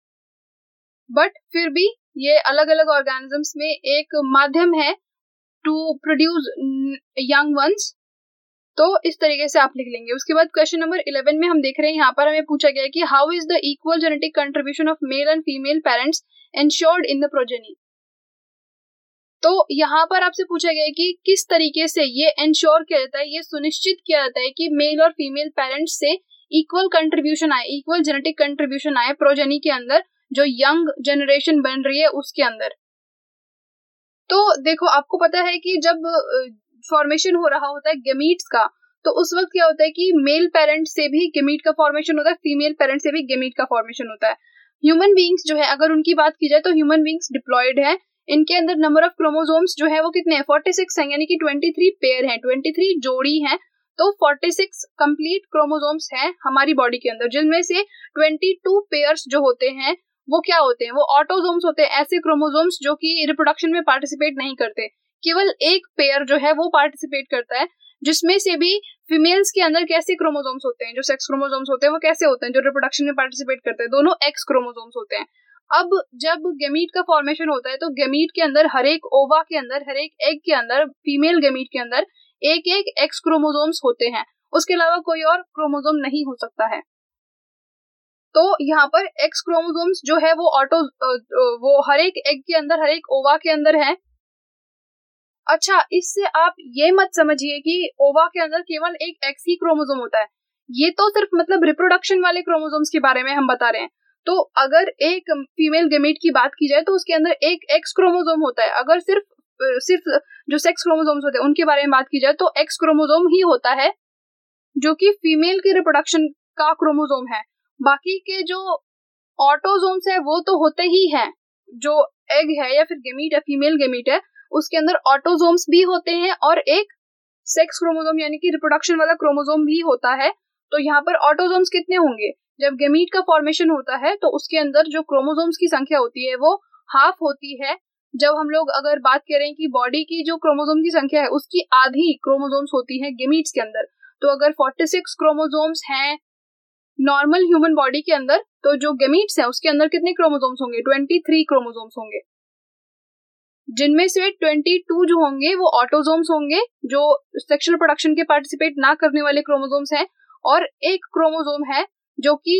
बट फिर भी ये अलग अलग ऑर्गेनिजम्स में एक माध्यम है टू प्रोड्यूस यंग वंस, तो इस तरीके से आप लिख लेंगे। उसके बाद क्वेश्चन नंबर इलेवन में हम देख रहे हैं, यहाँ पर हमें पूछा गया है कि how is the equal genetic contribution of male and female parents ensured in the progeny. तो यहाँ पर आपसे पूछा गया है कि किस तरीके से ये एंश्योर किया जाता है, ये सुनिश्चित किया जाता है कि मेल और फीमेल पेरेंट्स से इक्वल कंट्रीब्यूशन आए, इक्वल जेनेटिक कंट्रीब्यूशन आए प्रोजेनी के अंदर, जो यंग जनरेशन बन रही है उसके अंदर। तो देखो, आपको पता है कि जब फॉर्मेशन हो रहा होता है गेमीट्स का, तो उस वक्त क्या होता है कि मेल पेरेंट से भी गेमीट का फॉर्मेशन होता है, फीमेल पेरेंट से भी गेमीट का फॉर्मेशन होता है। ह्यूमन बीइंग्स जो है, अगर उनकी बात की जाए तो ह्यूमन बीइंग्स डिप्लॉयड है, इनके अंदर नंबर ऑफ क्रोमोसोम्स जो है वो कितने हैं, छियालीस हैं, यानी कि तेईस पेयर हैं, तेईस जोड़ी हैं, तो छियालीस कंप्लीट क्रोमोसोम्स हैं हमारी बॉडी के अंदर, जिनमें से बाईस पेयर्स जो होते हैं वो क्या होते हैं, वो ऑटोसोम्स होते हैं, ऐसे क्रोमोसोम्स जो कि रिप्रोडक्शन में पार्टिसिपेट नहीं करते। केवल एक पेयर जो है वो पार्टिसिपेट करता है, जिसमें से भी फीमेल्स के अंदर कैसे क्रोमोसोम्स होते हैं, जो सेक्स क्रोमोसोम्स होते हैं वो कैसे होते हैं, जो रिप्रोडक्शन में पार्टिसिपेट करते हैं, दोनों एक्स क्रोमोसोम्स होते हैं। अब जब गेमीट का फॉर्मेशन होता है तो गेमीट के अंदर, हर एक ओवा के अंदर, हर एक एग के अंदर, फीमेल गेमीट के अंदर एक एक एक्स क्रोमोसोम्स होते हैं, उसके अलावा कोई और क्रोमोसोम नहीं हो सकता है। तो यहाँ पर एक्स क्रोमोसोम्स जो है वो ऑटो वो हर एक एग के अंदर, हर एक ओवा के अंदर है। अच्छा, इससे आप ये मत समझिए कि ओवा के अंदर केवल एक एक्स ही क्रोमोसोम होता है, ये तो सिर्फ मतलब रिप्रोडक्शन वाले क्रोमोसोम्स के बारे में हम बता रहे हैं। तो अगर एक फीमेल गेमीट की बात की जाए तो उसके अंदर एक एक्स क्रोमोसोम होता है। अगर सिर्फ सिर्फ जो सेक्स क्रोमोसोम्स होते हैं उनके बारे में बात की जाए तो एक्स क्रोमोसोम ही होता है, जो कि फीमेल के रिप्रोडक्शन का क्रोमोसोम है। बाकी के जो ऑटोसोम्स है वो तो होते ही हैं, जो एग है या फिर गेमीट है, फीमेल गेमीट है, उसके अंदर ऑटोसोम्स भी होते हैं और एक सेक्स क्रोमोसोम यानी कि रिप्रोडक्शन वाला क्रोमोसोम भी होता है। तो यहाँ पर ऑटोसोम्स कितने होंगे, जब गेमीट का फॉर्मेशन होता है तो उसके अंदर जो क्रोमोसोम्स की संख्या होती है वो हाफ होती है। जब हम लोग अगर बात करें कि बॉडी की जो क्रोमोसोम की संख्या है उसकी आधी क्रोमोसोम्स होती है गेमीट्स के अंदर, तो अगर छियालीस क्रोमोसोम्स हैं नॉर्मल ह्यूमन बॉडी के अंदर, तो जो गेमीट्स है उसके अंदर कितने क्रोमोसोम्स होंगे, तेईस क्रोमोसोम्स होंगे, जिनमें से बाईस जो होंगे वो ऑटोसोम्स होंगे, जो सेक्सुअल प्रोडक्शन के पार्टिसिपेट ना करने वाले क्रोमोसोम्स हैं, और एक क्रोमोसोम है जो कि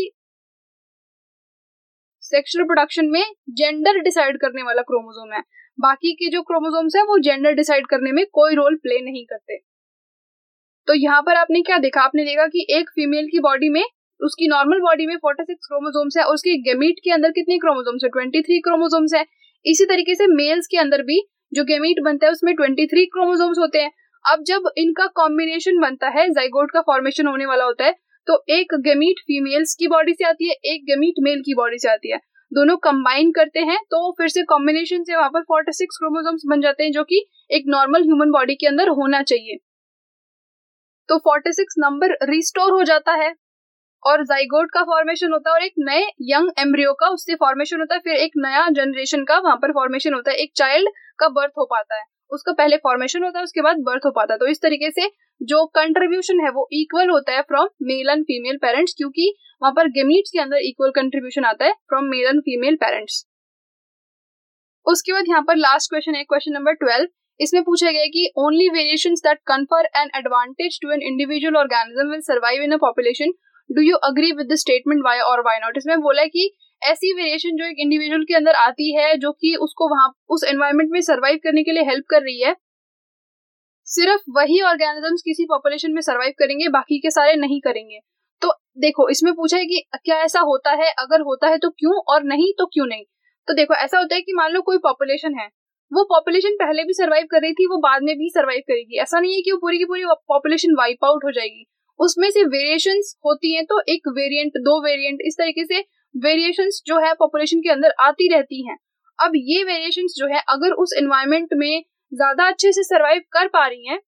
सेक्सुअल प्रोडक्शन में जेंडर डिसाइड करने वाला क्रोमोसोम है। बाकी के जो क्रोमोसोम्स है वो जेंडर डिसाइड करने में कोई रोल प्ले नहीं करते। तो यहाँ पर आपने क्या देखा, आपने देखा कि एक फीमेल की बॉडी में, उसकी नॉर्मल बॉडी में छियालीस क्रोमोसोम्स है और उसके गेमीट के अंदर कितने क्रोमोसोम्स है, तेईस क्रोमोसोम्स है। इसी तरीके से मेल्स के अंदर भी जो गेमीट बनता है उसमें तेईस क्रोमोसोम्स होते हैं। अब जब इनका कॉम्बिनेशन बनता है, जाइगोट का फॉर्मेशन होने वाला होता है, तो एक गेमीट फीमेल्स की बॉडी से आती है, एक गेमीट मेल की बॉडी से आती है, दोनों कंबाइन करते हैं तो फिर से कॉम्बिनेशन से वहां पर छियालीस क्रोमोसोम्स बन जाते हैं, जो कि एक नॉर्मल ह्यूमन बॉडी के अंदर होना चाहिए। तो छियालीस नंबर रिस्टोर हो जाता है और जाइगोट का फॉर्मेशन होता है और एक नए यंग एम्ब्रियो का उससे फॉर्मेशन होता है, फिर एक नया जनरेशन का वहां पर फॉर्मेशन होता है, एक चाइल्ड का बर्थ हो पाता है, उसका पहले फॉर्मेशन होता है उसके बाद बर्थ हो पाता है। तो इस तरीके से जो कंट्रीब्यूशन है वो इक्वल होता है from male and female parents, क्योंकि वहां पर गेमीट्स के अंदर इक्वल कंट्रीब्यूशन आता है from male and female parents. उसके बाद यहाँ पर लास्ट क्वेश्चन है, क्वेश्चन नंबर ट्वेल्व। इसमें पूछा गया कि only variations that confer an advantage to an individual organism will survive in a population, do you agree with the statement, why और व्हाई नॉट। इसमें बोला है कि ऐसी वेरिएशन जो एक इंडिविजुअल के अंदर आती है जो कि उसको वहां उस एनवायरनमेंट में सर्वाइव करने के लिए हेल्प कर रही है, सिर्फ वही ऑर्गेनिजम्स किसी पॉपुलेशन में सर्वाइव करेंगे, बाकी के सारे नहीं करेंगे। तो देखो, इसमें पूछा है कि क्या ऐसा होता है, अगर होता है तो क्यों, और नहीं तो क्यों नहीं। तो देखो, ऐसा होता है कि मान लो कोई पॉपुलेशन है, वो पॉपुलेशन पहले भी सर्वाइव कर रही थी, वो बाद में भी सर्वाइव करेगी। ऐसा नहीं है कि वो पूरी की पूरी पॉपुलेशन वाइप आउट हो जाएगी, उसमें से वेरिएशंस होती हैं, तो एक वेरिएंट, दो वेरिएंट, इस तरीके से वेरिएशंस जो है पॉपुलेशन के अंदर आती रहती हैं। अब ये वेरिएशंस जो है अगर उस एनवायरनमेंट में ज्यादा अच्छे से सर्वाइव कर पा रही हैं,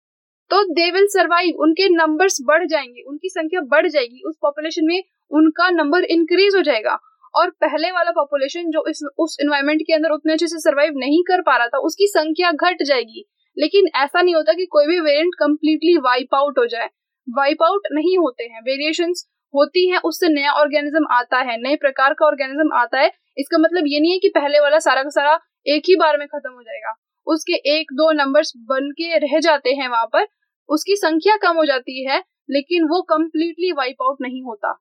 तो दे विल सर्वाइव, उनके नंबर्स बढ़ जाएंगे, उनकी संख्या बढ़ जाएगी, उस पॉपुलेशन में उनका नंबर इंक्रीज हो जाएगा। और पहले वाला पॉपुलेशन जो इस उस एनवायरनमेंट के अंदर उतने अच्छे से सर्वाइव नहीं कर पा रहा था, उसकी संख्या घट जाएगी। लेकिन ऐसा नहीं होता कि कोई भी वेरिएंट कंप्लीटली वाइप आउट हो जाए, वाइप आउट नहीं होते हैं, वेरिएशंस होती हैं, उससे नया ऑर्गेनिज्म आता है, नए प्रकार का ऑर्गेनिज्म आता है। इसका मतलब ये नहीं है कि पहले वाला सारा का सारा एक ही बार में खत्म हो जाएगा, उसके एक दो नंबर्स बन के रह जाते हैं, वहां पर उसकी संख्या कम हो जाती है, लेकिन वो कंप्लीटली वाइप आउट नहीं होता।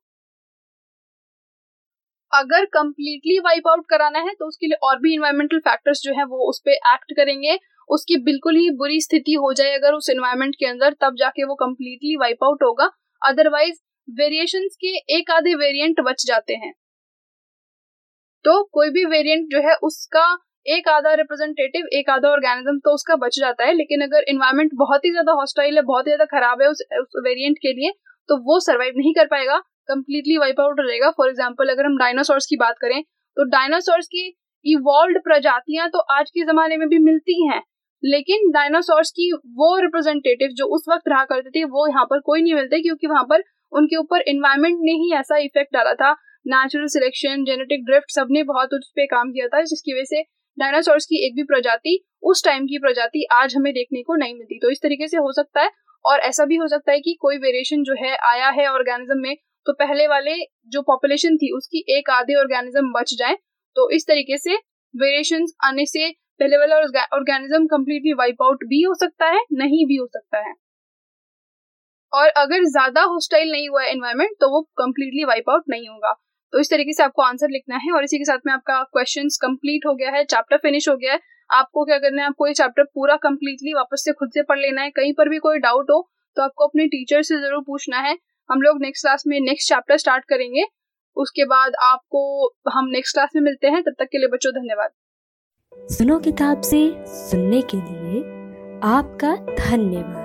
अगर कंप्लीटली वाइप आउट कराना है तो उसके लिए और भी इन्वायरमेंटल फैक्टर्स जो है वो उस पे एक्ट करेंगे। उसकी बिल्कुल ही बुरी स्थिति हो जाए अगर उस एनवायरनमेंट के अंदर, तब जाके वो कंप्लीटली वाइप आउट होगा। अदरवाइज वेरिएशंस के एक आधे वेरिएंट बच जाते हैं। तो कोई भी वेरिएंट जो है उसका एक आधा रिप्रेजेंटेटिव, एक आधा ऑर्गेनिज्म तो उसका बच जाता है। लेकिन अगर एनवायरनमेंट बहुत ही ज्यादा हॉस्टाइल है, बहुत ही ज्यादा खराब है उस, उस वेरिएंट के लिए, तो वो सर्वाइव नहीं कर पाएगा, कंप्लीटली वाइप आउट हो जाएगा। फॉर एग्जाम्पल अगर हम डायनासोर्स की बात करें तो डायनासोर्स की इवॉल्व्ड प्रजातियां तो आज के जमाने में भी मिलती हैं, लेकिन डायनासोर्स की वो रिप्रेजेंटेटिव जो उस वक्त रहा करते थे वो यहाँ पर कोई नहीं मिलते, क्योंकि वहां पर उनके ऊपर एनवायरनमेंट ने ही ऐसा इफेक्ट डाला था, नेचुरल सिलेक्शन, जेनेटिक ड्रिफ्ट, सबने बहुत उस पर काम किया था, जिसकी वजह से डायनासोर्स की एक भी प्रजाति उस टाइम की प्रजाति आज हमें देखने को नहीं मिलती। तो इस तरीके से हो सकता है। और ऐसा भी हो सकता है कि कोई वेरिएशन जो है आया है ऑर्गेनिज्म में, तो पहले वाले जो पॉपुलेशन थी उसकी एक आधे ऑर्गेनिज्म बच जाए। तो इस तरीके से वेरिएशंस आने से पहले वाला ऑर्गेनिज्म कंप्लीटली वाइप आउट भी हो सकता है, नहीं भी हो सकता है। और अगर ज्यादा हॉस्टाइल नहीं हुआ है एनवायरनमेंट तो वो कंप्लीटली वाइप आउट नहीं होगा। तो इस तरीके से आपको आंसर लिखना है। और इसी के साथ में आपका क्वेश्चंस कंप्लीट हो गया है, चैप्टर फिनिश हो गया है। आपको क्या करना है, आपको ये चैप्टर पूरा कंप्लीटली वापस से खुद से पढ़ लेना है। कहीं पर भी कोई डाउट हो तो आपको अपने टीचर से जरूर पूछना है। हम लोग नेक्स्ट क्लास में नेक्स्ट चैप्टर स्टार्ट करेंगे, उसके बाद आपको हम नेक्स्ट क्लास में मिलते हैं। तब तक के लिए बच्चों धन्यवाद। सुनो किताब से सुनने के लिए आपका धन्यवाद।